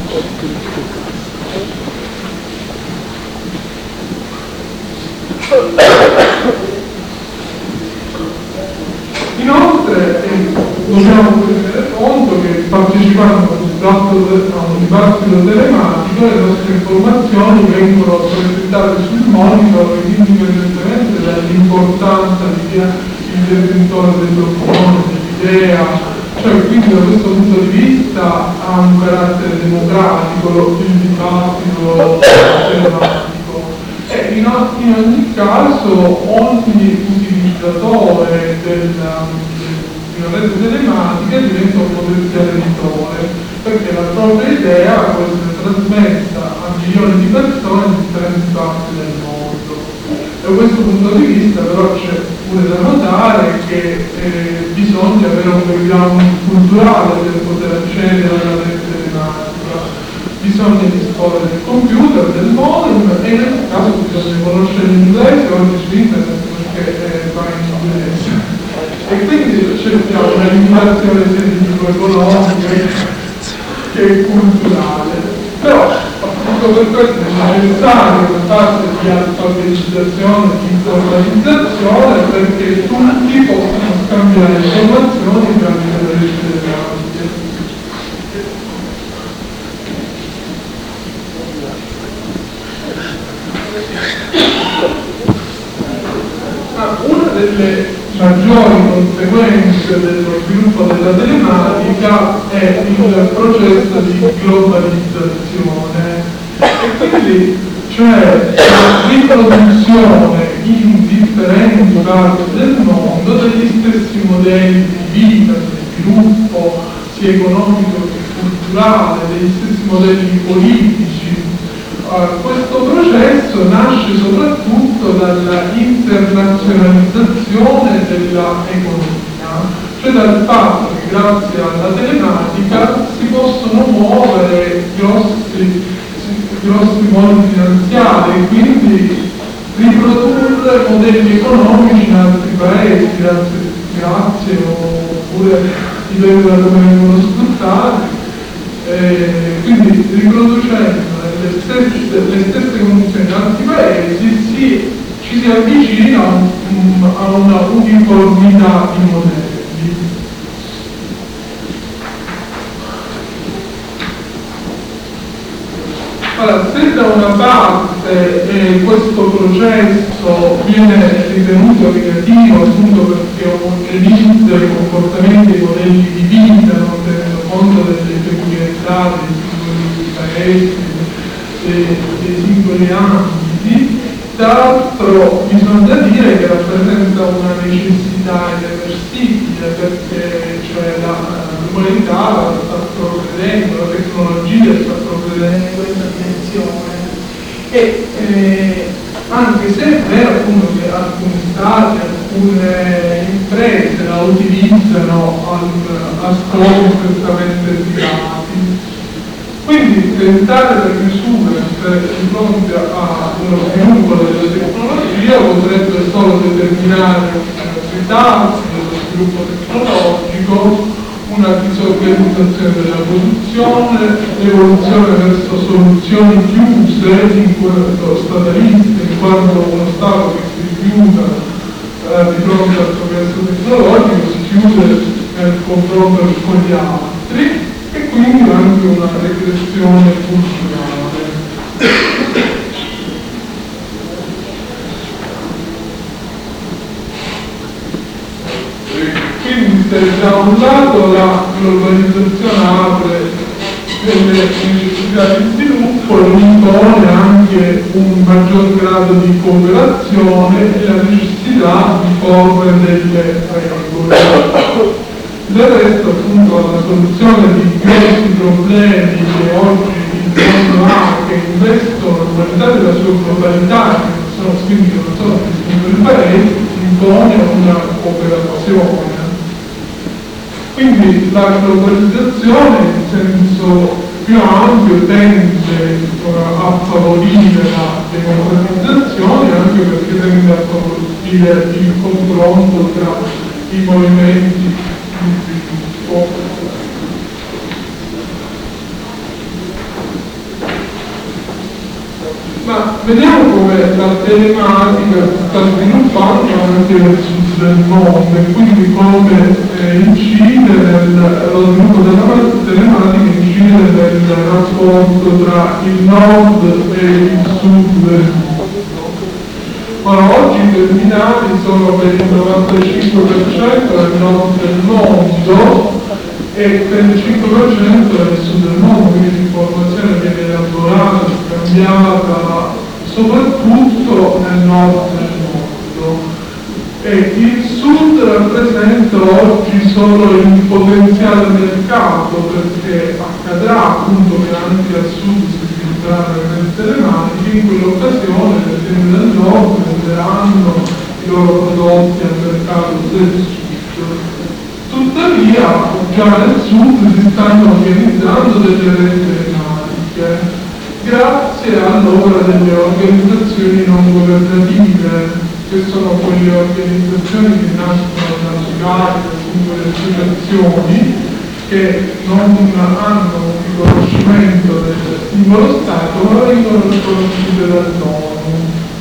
S4: Inoltre eh, dobbiamo tenere conto che partecipando a un dibattito telematico le nostre informazioni vengono presentate sul monitor indipendentemente dall'importanza di chi è il detentore dell'opinione, dell'idea. Cioè, quindi da questo punto di vista ha un carattere democratico il dibattito telematico e in, in ogni caso ogni utilizzatore della, di una rete telematica diventa un potenziale editore, perché la propria idea può essere trasmessa a milioni di persone in differenti parti del mondo. Da questo punto di vista però c'è pure da notare che eh, bisogna avere un background culturale per poter accedere alla rete telematica. scuola del computer, del modem, e in questo caso bisogna conoscere l'inglese oggi su internet perché va in inglese. E quindi c'è una limitazione sia di tipo economica che culturale. Però appunto per questo è necessario una fase di alfabetizzazione, di informatizzazione, perché tutti possano scambiare informazioni tramite le reti telematica. Ah, una delle maggiori conseguenze dello sviluppo della telematica è il processo di globalizzazione, e quindi cioè la riproduzione in differenti parti del mondo degli stessi modelli di vita, di sviluppo sia economico che culturale, degli stessi modelli politici. Uh, questo processo nasce soprattutto dalla internazionalizzazione dell'economia, cioè dal fatto che grazie alla telematica si possono muovere grossi, grossi mondi finanziari e quindi riprodurre modelli economici in altri paesi, grazie, grazie oppure dipende da come vengono sfruttati. Eh, quindi riproducendo le stesse, le stesse condizioni in altri paesi si, ci si avvicina a, un, a una uniformità di modelli. Allora, se da una parte eh, questo processo viene ritenuto negativo appunto perché omogeneizza i comportamenti e i modelli di vita, non tenendo conto delle peculiarità dei singoli paesi, dei, dei singoli ambiti, d'altro bisogna dire che rappresenta una necessità irreversibile, perché cioè, la l'umanità sta progredendo, la tecnologia sta progredendo in questa direzione, e eh, anche se è vero appunto che alcuni stati, alcune imprese la utilizzano al, a scopi strettamente privati. Quindi tentare le misure di fronte allo sviluppo della tecnologia potrebbe solo determinare un ritardo dello sviluppo tecnologico, una disorganizzazione della produzione, l'evoluzione verso soluzioni chiuse in quanto stataliste, in quanto uno Stato che si rifiuta eh, di fronte al progresso tecnologico si chiude nel confronto con gli altri, e quindi anche una regressione culturale. Quindi se da un lato la globalizzazione apre delle necessità di sviluppo, impone anche un maggior grado di cooperazione e la necessità di porre delle regole. Del resto appunto la soluzione di grossi problemi che oggi il mondo ha, che investono l'umanità della sua globalità, che non sono, quindi non sono più singoli paesi, impone una cooperazione. Quindi la globalizzazione in senso più ampio tende a favorire la democratizzazione, anche perché tende a favorire il confronto tra i movimenti. Ma vediamo come la telematica si sta sviluppando anche nel sud del mondo, e quindi come eh, incide nel, lo sviluppo della telematica incide nel rapporto tra il nord e il sud del mondo. Ora, oggi i terminali sono per il novantacinque per cento nel nord del mondo e il trentacinque per cento nel sud del mondo, quindi l'informazione viene elaborata, scambiata soprattutto nel nord del mondo. E il sud rappresenta oggi solo il potenziale mercato, perché accadrà appunto che anche al sud si svilupperanno le reti telematiche, in quell'occasione le aziende del nord venderanno i loro prodotti al mercato del sud. Tuttavia già nel sud si stanno organizzando delle reti telematiche grazie all'opera delle organizzazioni non governative, che sono quelle organizzazioni che nascono da sociali, da singole associazioni, che non hanno un riconoscimento del singolo Stato, ma vengono riconosciute dall'ONU.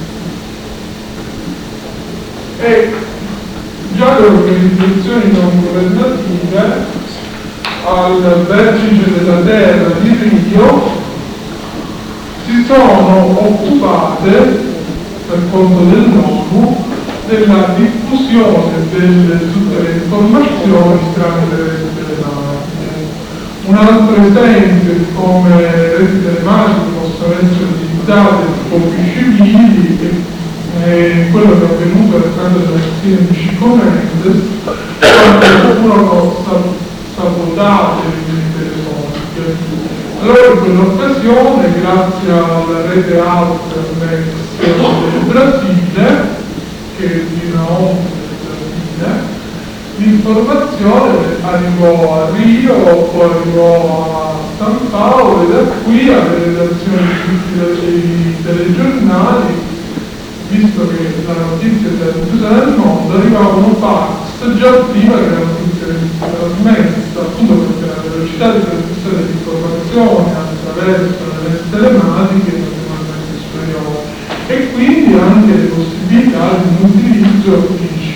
S4: E già le organizzazioni non governative, al vertice della terra di Rio, si sono occupate, per conto dell'ONU, della diffusione delle tutte le informazioni tramite le reti telematiche. Un altro esempio di come le reti telematiche possono essere utilizzate da scopi civili è quello che è avvenuto nel caso dell'azienda di Chico Mendes, quando furono sabotate le linee telefoniche. Allora in quell'occasione, grazie alla rete Alternex del Brasile, che è di una O N G del Brasile, l'informazione arrivò a Rio, poi arrivò a San Paolo e da qui alle redazioni di tutti i telegiornali, visto che la notizia era diffusa nel mondo, arrivavano fax già prima che la notizia venisse trasmessa, appunto perché la velocità di trasmissione di informazioni attraverso le reti telematiche è naturalmente superiore e quindi anche le possibilità di un utilizzo incivili.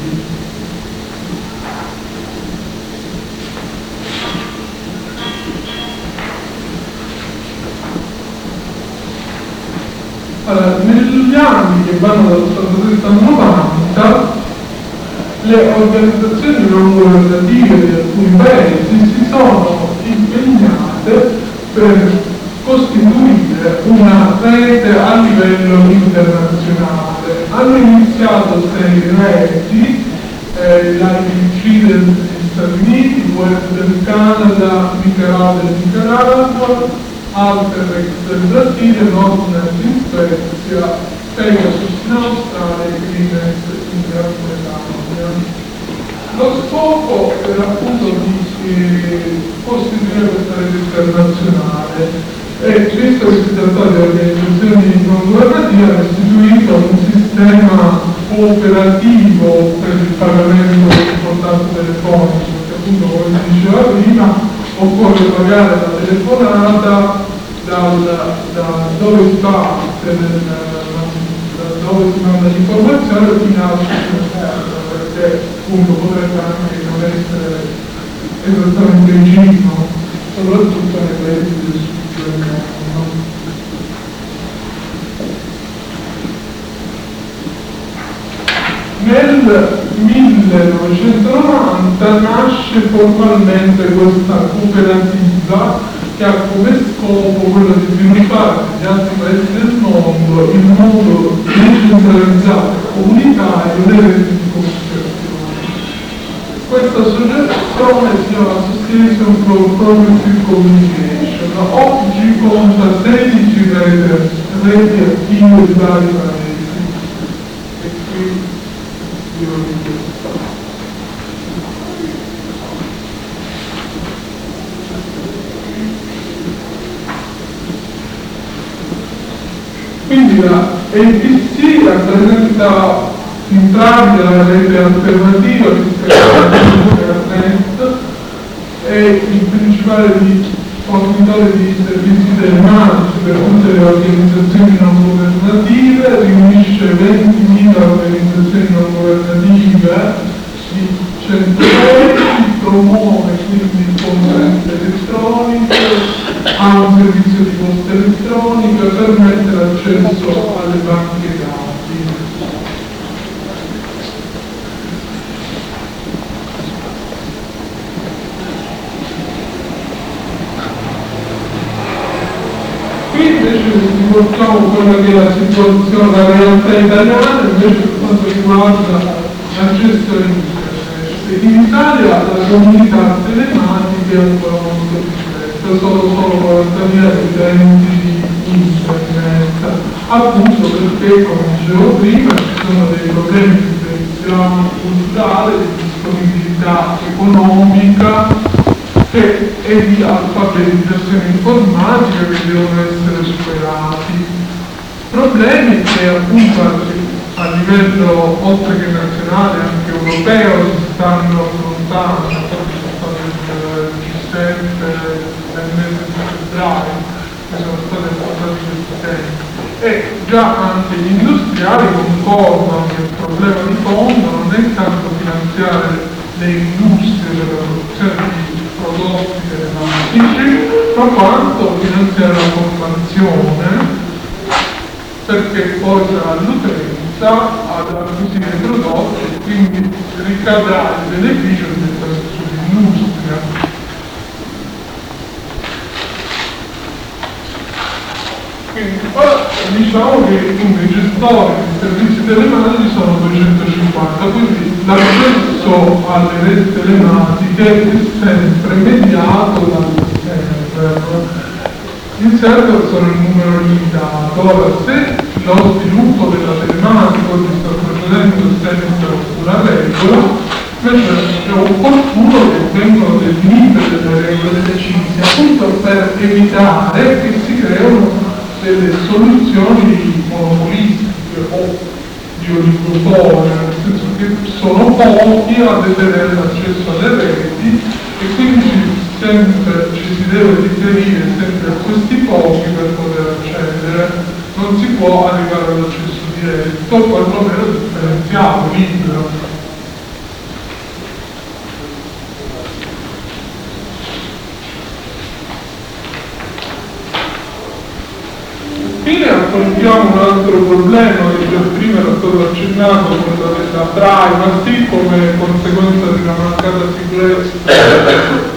S4: Allora, negli anni che vanno dal ottantasette al novanta, le organizzazioni non governative di alcuni paesi si sono impegnate per costituire una rete a livello internazionale. Hanno iniziato sei reti, eh, l'I D C degli Stati Uniti, il Web del Canada, Nicaragua del Nicaragua, Alternex del Brasile, Nordnet in Svezia, Pegasus in Australia e Greennet in Gran Bretagna. Lo scopo era appunto di eh, costituire questa rete internazionale e visto che si tratta di organizzazioni non governative hanno istituito un sistema cooperativo per il pagamento del contatto telefonico, perché appunto come si diceva prima occorre pagare la telefonata dal, da dove si parte, del, da dove si manda l'informazione fino al sistema, perché appunto potrebbe anche non essere esattamente vicino, soprattutto nei paesi del sud del mondo. Nel millenovecentonovanta nasce formalmente questa cooperativa che ha come scopo quello di sviluppare negli altri paesi del mondo in modo decentralizzato e comunitario le reti di comunicazione. Questa associazione si chiama Association for Progressive Communication, oggi conta sedici reti, reti attive di vari paesi. E qui quindi la A P C rappresenta entrambi la rete alternativa rispetto all'internet, è il principale fornitore di servizi telematici per tutte le organizzazioni non governative, riunisce ventimila organizzazioni non governative di cento paesi, promuove quindi conferenze elettroniche, ha un servizio di posta elettronica, permette l'accesso alle banche dati. Qui invece riportiamo quella che è la situazione, la realtà italiana, invece per quanto riguarda l'accesso a internet. In Italia la comunità telematica è ancora molto ristretta, sono solo quarantamila utenti di internet, appunto perché, come dicevo prima, ci sono dei problemi di tradizione culturale, di disponibilità economica che è di alfabetizzazione informatica che devono essere superati. Problemi che appunto a livello oltre che nazionale anche europeo si stanno affrontando, il G sette nel mese di febbraio che sono stati affrontati questi temi, e già anche gli industriali concordano che il problema di fondo non è tanto finanziare le industrie per la produzione di prodotti telematici, ma quanto finanziare la formazione, perché poi sarà l'utenza ad acquisire i prodotti e quindi ricadrà il beneficio direttamente sull'industria. Quindi diciamo che i gestori di servizi telematici sono duecentocinquanta, quindi l'accesso alle reti telematiche è sempre mediato dal server. Il server sono in numero limitato. Ora, se lo sviluppo della telematica oggi sta procedendo senza una regola, invece è opportuno che vengano definite delle regole precise, appunto per evitare che si creino delle soluzioni monopolistiche o di oligopolio, nel senso che sono pochi a detenere l'accesso alle reti e quindi sempre ci si deve riferire sempre a questi pochi per poter accedere. Non si può arrivare all'accesso diretto, quantomeno differenziato, libero. Infine affrontiamo un altro problema che già prima era stato accennato, quello della privacy come conseguenza di una mancata sicurezza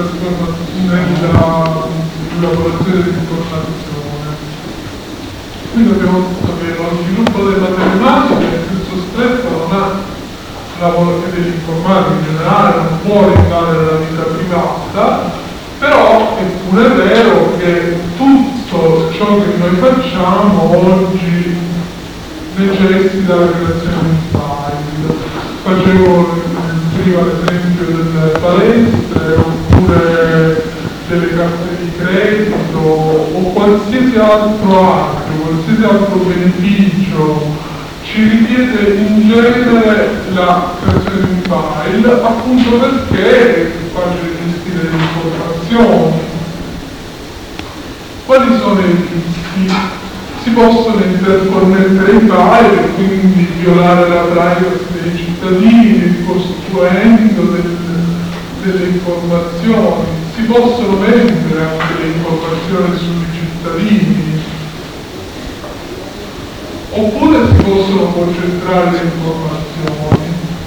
S4: nella lavorazione di informazione. Qui dobbiamo sapere che lo sviluppo della telematica in senso stretto non ha lavorazione dell'informatica in generale, non può riguardare la vita privata, però è pure vero che tutto ciò che noi facciamo oggi necessita la creazione di file. Facevo prima l'esempio delle palestre oppure delle carte di credito o qualsiasi altro atto, qualsiasi altro beneficio ci richiede in genere la creazione di un file, appunto perché è più facile gestire le informazioni. Quali sono i rischi? Si possono interconnettere i file e quindi violare la privacy dei cittadini, costruendo del, delle informazioni. Si possono vendere anche le informazioni sui cittadini, oppure si possono concentrare le informazioni.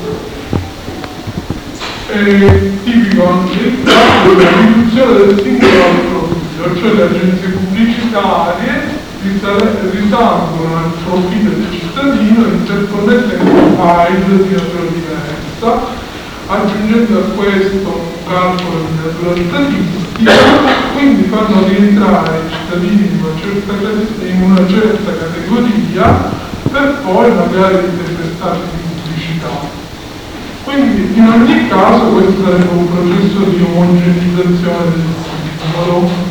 S4: È tipico anche il caso della riduzione del singolo profilo, cioè le agenzie pubblicitarie risalgono al profilo del cittadino interconnettendo file di natura diversa, aggiungendo a questo un calcolo di natura statistica, quindi fanno rientrare i cittadini in una certa, in una certa categoria per poi magari interpretare di pubblicità. Quindi in ogni caso questo sarebbe un processo di omogenizzazione del singolo.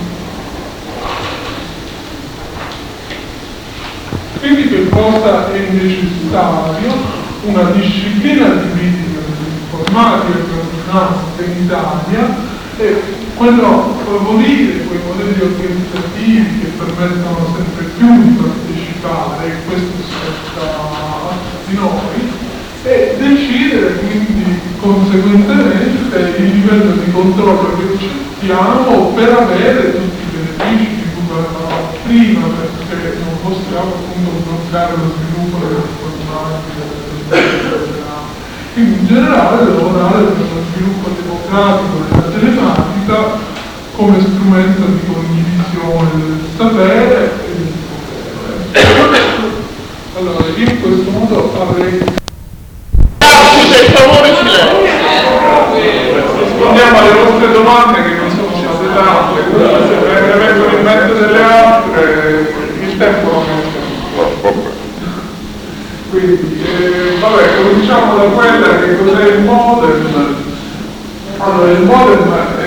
S4: Quindi che cosa è necessario? Una disciplina di politica dell'informatica che nasce in Italia e quello favorire quei modelli organizzativi che permettono sempre più di partecipare, e questo spetta a tutti noi, e decidere quindi conseguentemente il livello di controllo che accettiamo per avere tutti i benefici di cui parlavamo prima, perché non possiamo appunto bloccare lo sviluppo dell'informatica. Quindi in generale lavorare per lo sviluppo democratico della telematica come strumento di condivisione del sapere e del potere. Allora, io in questo modo avrei...
S3: Per favore, silenzio.
S2: Rispondiamo alle vostre domande che non sono state tante, se ve ne vengono in mente delle altre, il tempo non è. Quindi, eh, vabbè, cominciamo da quella che cos'è il modem. Allora, il modem è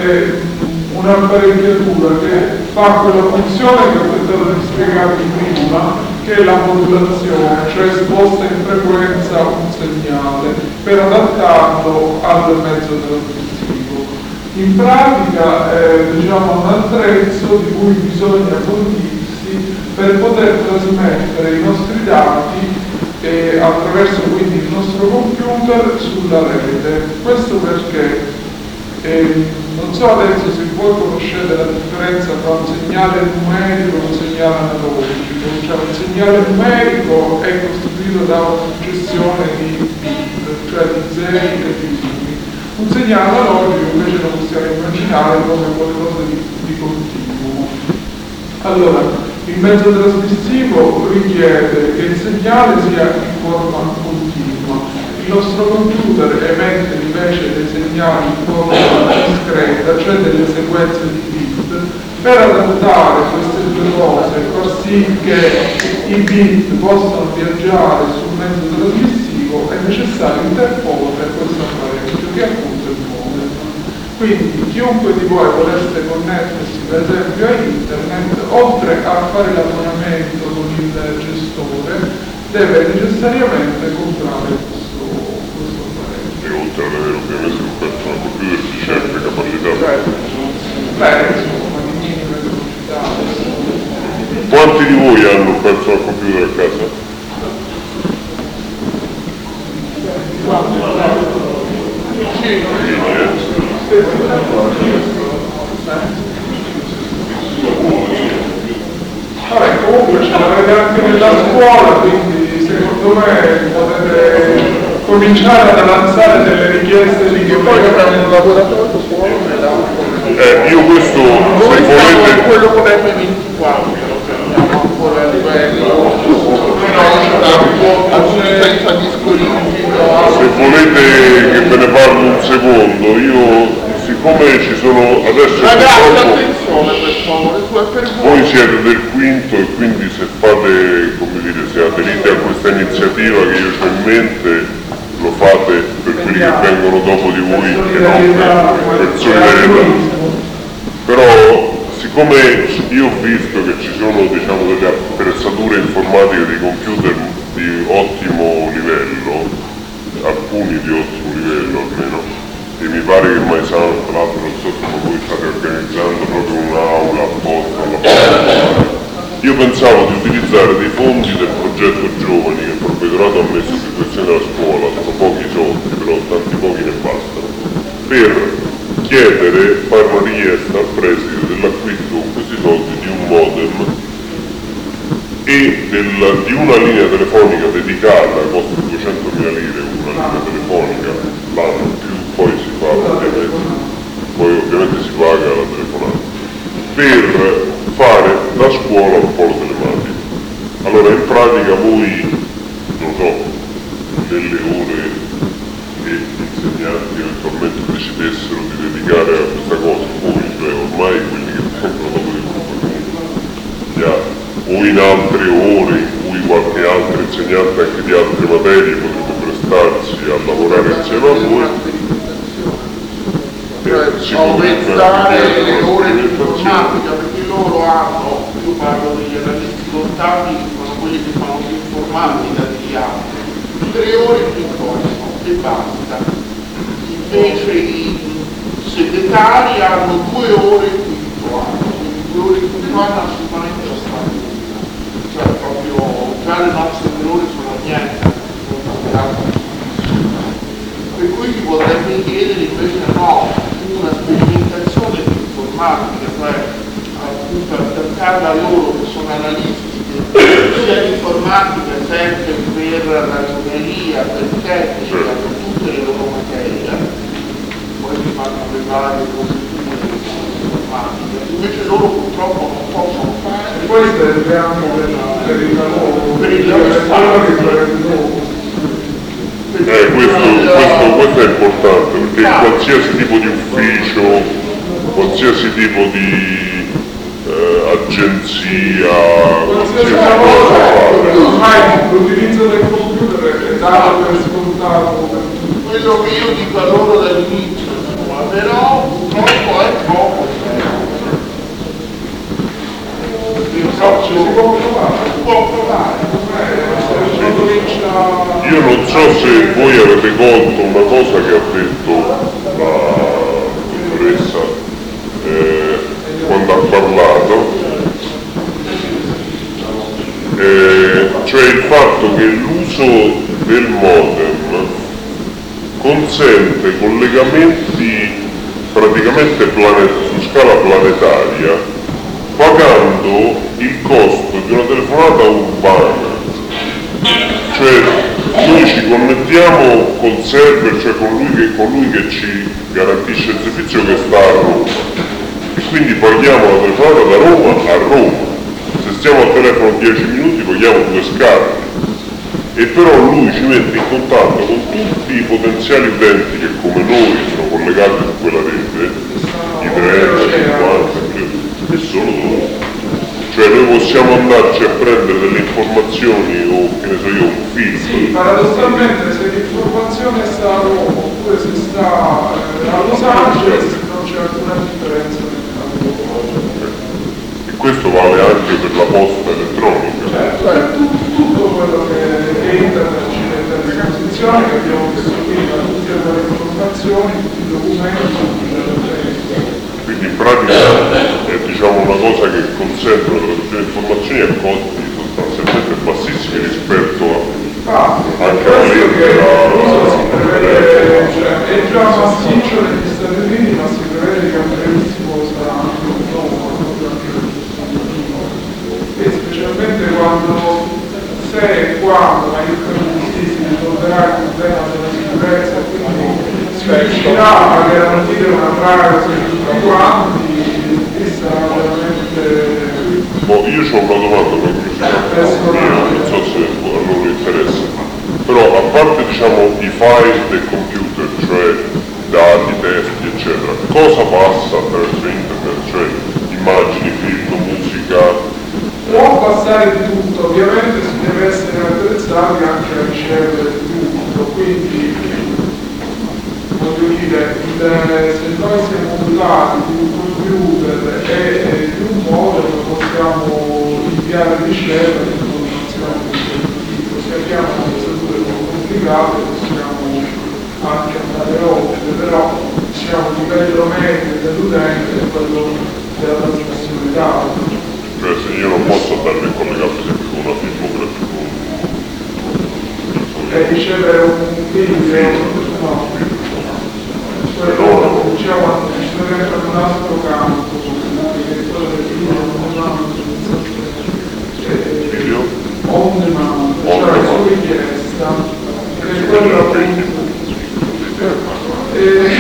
S2: è un'apparecchiatura che fa quella funzione che ho tentato di spiegarvi prima, che è la modulazione, cioè sposta in frequenza un segnale per adattarlo al mezzo trasmissivo. In pratica è diciamo, un attrezzo di cui bisogna convincersi per poter trasmettere i nostri dati e attraverso quindi il nostro computer sulla rete. Questo perché eh, non so adesso se voi conoscete la differenza tra un segnale numerico e un segnale analogico. Cioè un segnale numerico è costituito da una successione di bit, cioè di zeri e di uno. Un segnale analogico invece lo possiamo immaginare come qualcosa di, di continuo. Allora, il mezzo trasmissivo richiede che il segnale sia in forma continua. Il nostro computer emette invece dei segnali in forma discreta, cioè delle sequenze di bit. Per adattare queste due cose e far sì che i bit possano viaggiare sul mezzo trasmissivo è necessario interporre questo apparecchio che appunto è il modem. Quindi chiunque di voi volesse connettersi per esempio a internet, oltre a fare l'abbonamento con il gestore, deve necessariamente comprare questo, questo apparecchio.
S3: E oltre ad avere ovviamente un personal computer di certe capacità.
S2: Beh, insomma, di minime velocità.
S3: Quanti di voi hanno un personal computer a casa? Sì, eh?
S2: Vabbè, comunque ce l'avete anche nella scuola, quindi secondo me potete cominciare ad avanzare delle richieste di che poi abbiamo un laboratorio scuola.
S3: Eh, io questo, se volete...
S6: quello con emme ventiquattro, abbiamo ancora a livello, senza disco rigido.
S3: Se volete che ve ne parlo un secondo, io siccome ci sono adesso
S6: Ragazzi,
S3: purtroppo,
S6: attenzione per favore, su è per
S3: voi
S6: voi.
S3: siete del quinto e quindi se fate, come dire, se aderite a questa iniziativa che io ho in mente, lo fate per quelli che vengono dopo di voi che non per, per solidarietà. Però siccome io ho visto che ci sono diciamo delle attrezzature informatiche di computer di ottimo livello, alcuni di ottimo livello almeno, e mi pare che mai sanno, tra l'altro non so come voi state organizzando proprio un'aula apposta alla parte. Io pensavo di utilizzare dei fondi del progetto Giovani che il provveditorato ha messo a disposizione della scuola, sono pochi soldi, però tanti pochi ne bastano, per chiedere, fare una richiesta al preside dell'acquisto con questi soldi di un modem e del, di una linea telefonica dedicata, costa duecentomila lire una linea telefonica l'anno, più poi si fa ovviamente, poi ovviamente si paga la telefonata, per fare da scuola un polo telematico. Allora in pratica voi, non so, delle ore che gli insegnanti eventualmente decidessero di dedicare a questa cosa, voi, cioè ormai quelli che vengono dopo di voi, o in altre ore in cui qualche altro insegnante anche di altre materie potrebbe prestarsi a lavorare insieme a voi,
S6: Cioè, aumentare le ore di informatica, perché loro hanno, io parlo degli analisti contabili, sono quelli che fanno più informatica degli altri, tre ore più corso e basta. Invece i segretari hanno due ore e quinto anno, quindi due ore e quinto anno assolutamente da stare. Cioè proprio già le nostre tre ore sono niente. Per cui si potrebbe chiedere invece no, una sperimentazione di informatica, cioè appunto attaccarla a loro che sono analisti, che sia l'informatica sempre per la ragioneria, per tecnica, per tutte le loro materie, poi si fanno le varie procedure informatiche, invece loro purtroppo non possono fare.
S2: E poi serviamo per, per il lavoro,
S6: per il lavoro.
S3: Eh, questo, questo, questo è importante perché qualsiasi tipo di ufficio, qualsiasi tipo di eh, agenzia, qualsiasi cosa fare.
S2: Ormai l'utilizzo del computer è dato per scontato.
S6: Quello che io dico a loro dall'inizio, insomma, però Troppo è poco.
S2: Ci si può provare,
S6: Può provare.
S3: Io non so se voi avete colto una cosa che ha detto la dottoressa eh, quando ha parlato, eh, cioè il fatto che l'uso del modem consente collegamenti praticamente planet- su scala planetaria pagando il costo di una telefonata urbana. Cioè noi ci connettiamo col server, cioè con lui che, con lui che ci garantisce il servizio che sta a Roma, e quindi paghiamo la telefonata da Roma a Roma. Se stiamo al telefono dieci minuti paghiamo due scariche, e però lui ci mette in contatto con tutti i potenziali utenti che come noi sono collegati su quella rete, i trenta, cinquanta, e sono loro. Cioè noi possiamo andarci a prendere delle informazioni o che ne so io, un film.
S2: Sì, paradossalmente se l'informazione sta a Roma oppure se sta eh, a Los Angeles non c'è alcuna differenza nel caso.
S3: E questo vale anche per la posta elettronica.
S2: Certo, è tutto, tutto quello che, che internet ci mette a disposizione, che abbiamo visto prima, tutte le informazioni, tutti i documenti, tutti i documenti.
S3: Quindi in pratica è diciamo, una cosa che consente una traduzione di informazioni a costi sostanzialmente bassissimi rispetto a, anche alla lettera.
S2: Si prevede, cioè, è già massiccio negli Stati Uniti, ma si prevede che a brevissimo sarà anche un nuovo, e specialmente quando, se e quando la si risolverà il problema della sicurezza, quindi si riuscirà a garantire una privacy di tutti quanti, e sarà veramente...
S3: Boh, io ho una domanda, una curiosità mia, non so se a loro interessa, però a parte diciamo i file del computer, cioè dati, testi eccetera, cosa passa attraverso internet, cioè immagini, film, musica?
S2: Può passare di tutto, ovviamente si deve essere attrezzati anche a ricevere di tutto, quindi voglio dire, il, se noi siamo dotati di un computer e, e di un modem possiamo inviare e ricevere informazioni di questo tipo, se abbiamo procedure più complicate possiamo anche andare oltre, però diciamo il livello medio dell'utente è quello della trasmissione dati.
S3: Cioè se io non posso andare collegato per esempio con una filmografia
S2: e ricevere un video, no, quello diciamo ci deve essere un altro campo, perché quello del video
S3: video
S2: on demand, cioè su richiesta, che è quello appunto eh,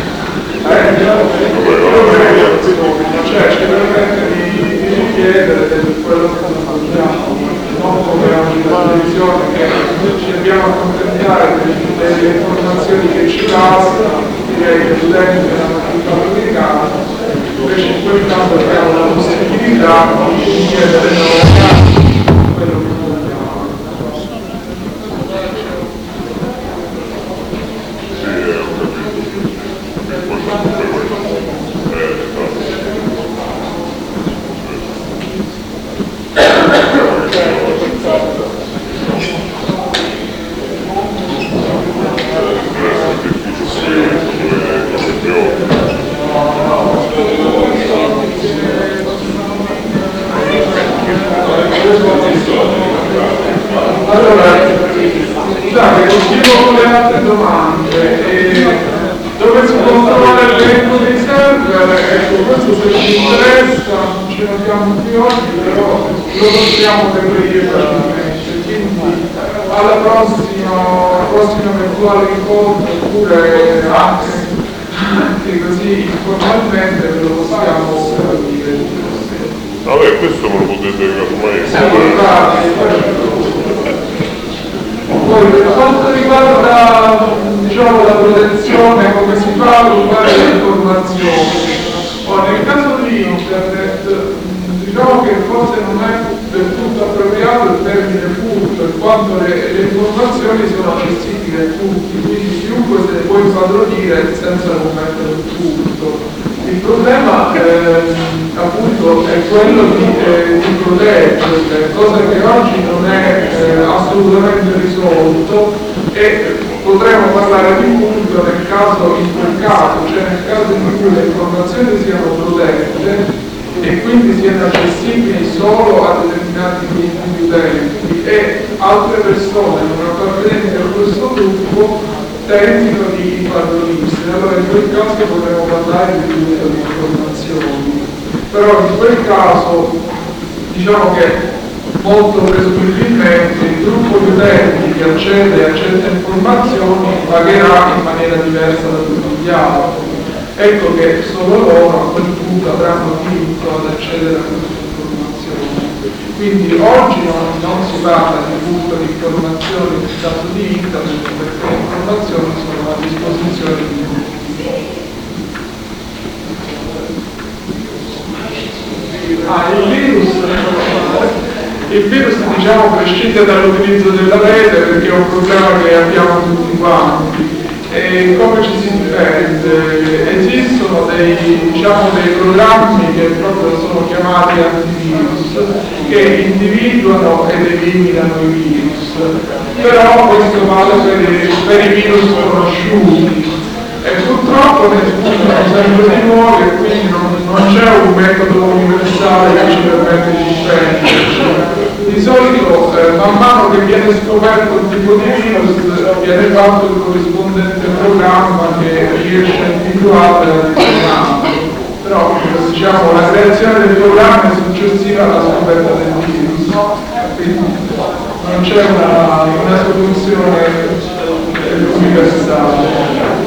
S2: cioè ci permette di richiedere quello che vogliamo, non come una televisione che ci dobbiamo accontentare delle informazioni che ci bastano, direi che l'utente è una più complicata, invece in quel caso abbiamo la possibilità di richiedere quello che vogliamo.
S3: sì, eh, ho capito. Eh,
S2: Allora, scusate, continuo con le altre domande. E dove si può trovare l'elenco dei server? Ecco, questo se ci interessa, non ce l'abbiamo qui oggi, però lo possiamo reperire facilmente. Quindi alla prossima, prossima eventuale incontro, oppure anche, anche così informalmente ve lo possiamo dire.
S3: vabbè, questo me lo potete casomai
S2: Poi per quanto riguarda diciamo, la protezione, come si fa a rubare le informazioni, oh, nel caso di internet diciamo che forse non è del tutto appropriato il termine furto, in quanto le, le informazioni sono accessibili a tutti, quindi chiunque se ne può impadronire senza commettere un furto. Il problema ehm, appunto è quello di, eh, di proteggerle, cosa che oggi non è eh, assolutamente risolto, e potremmo parlare di furto nel caso, in quel caso, cioè nel caso in cui le informazioni siano protette e quindi siano accessibili solo a determinati gruppi di utenti e altre persone non appartenenti a questo gruppo tentino di impadronirsi. Allora in quel caso potremmo parlare di furto di informazioni, però in quel caso diciamo che molto presumibilmente il gruppo di utenti che accede a certe informazioni pagherà in maniera diversa da tutti gli altri. Ecco che solo loro a quel punto avranno diritto ad accedere a queste informazioni. Quindi oggi non, non si parla di furto di informazioni nel caso di internet, perché le informazioni sono a disposizione di tutti. Ah, il virus, il virus diciamo prescinde dall'utilizzo della rete, perché è un problema che abbiamo tutti quanti. E come ci si difende? Esistono dei, diciamo, dei programmi che proprio sono chiamati antivirus, che individuano ed eliminano i virus, però questo vale per i, per i virus conosciuti. E purtroppo ne spuntano sempre di nuovi e quindi non, non c'è un metodo universale che ci permette di difenderci. Di solito eh, man mano che viene scoperto un tipo di virus viene fatto il corrispondente programma che riesce a individuare la determinante. Però diciamo la creazione del programma è successiva alla scoperta del virus, quindi non c'è una, una soluzione universale.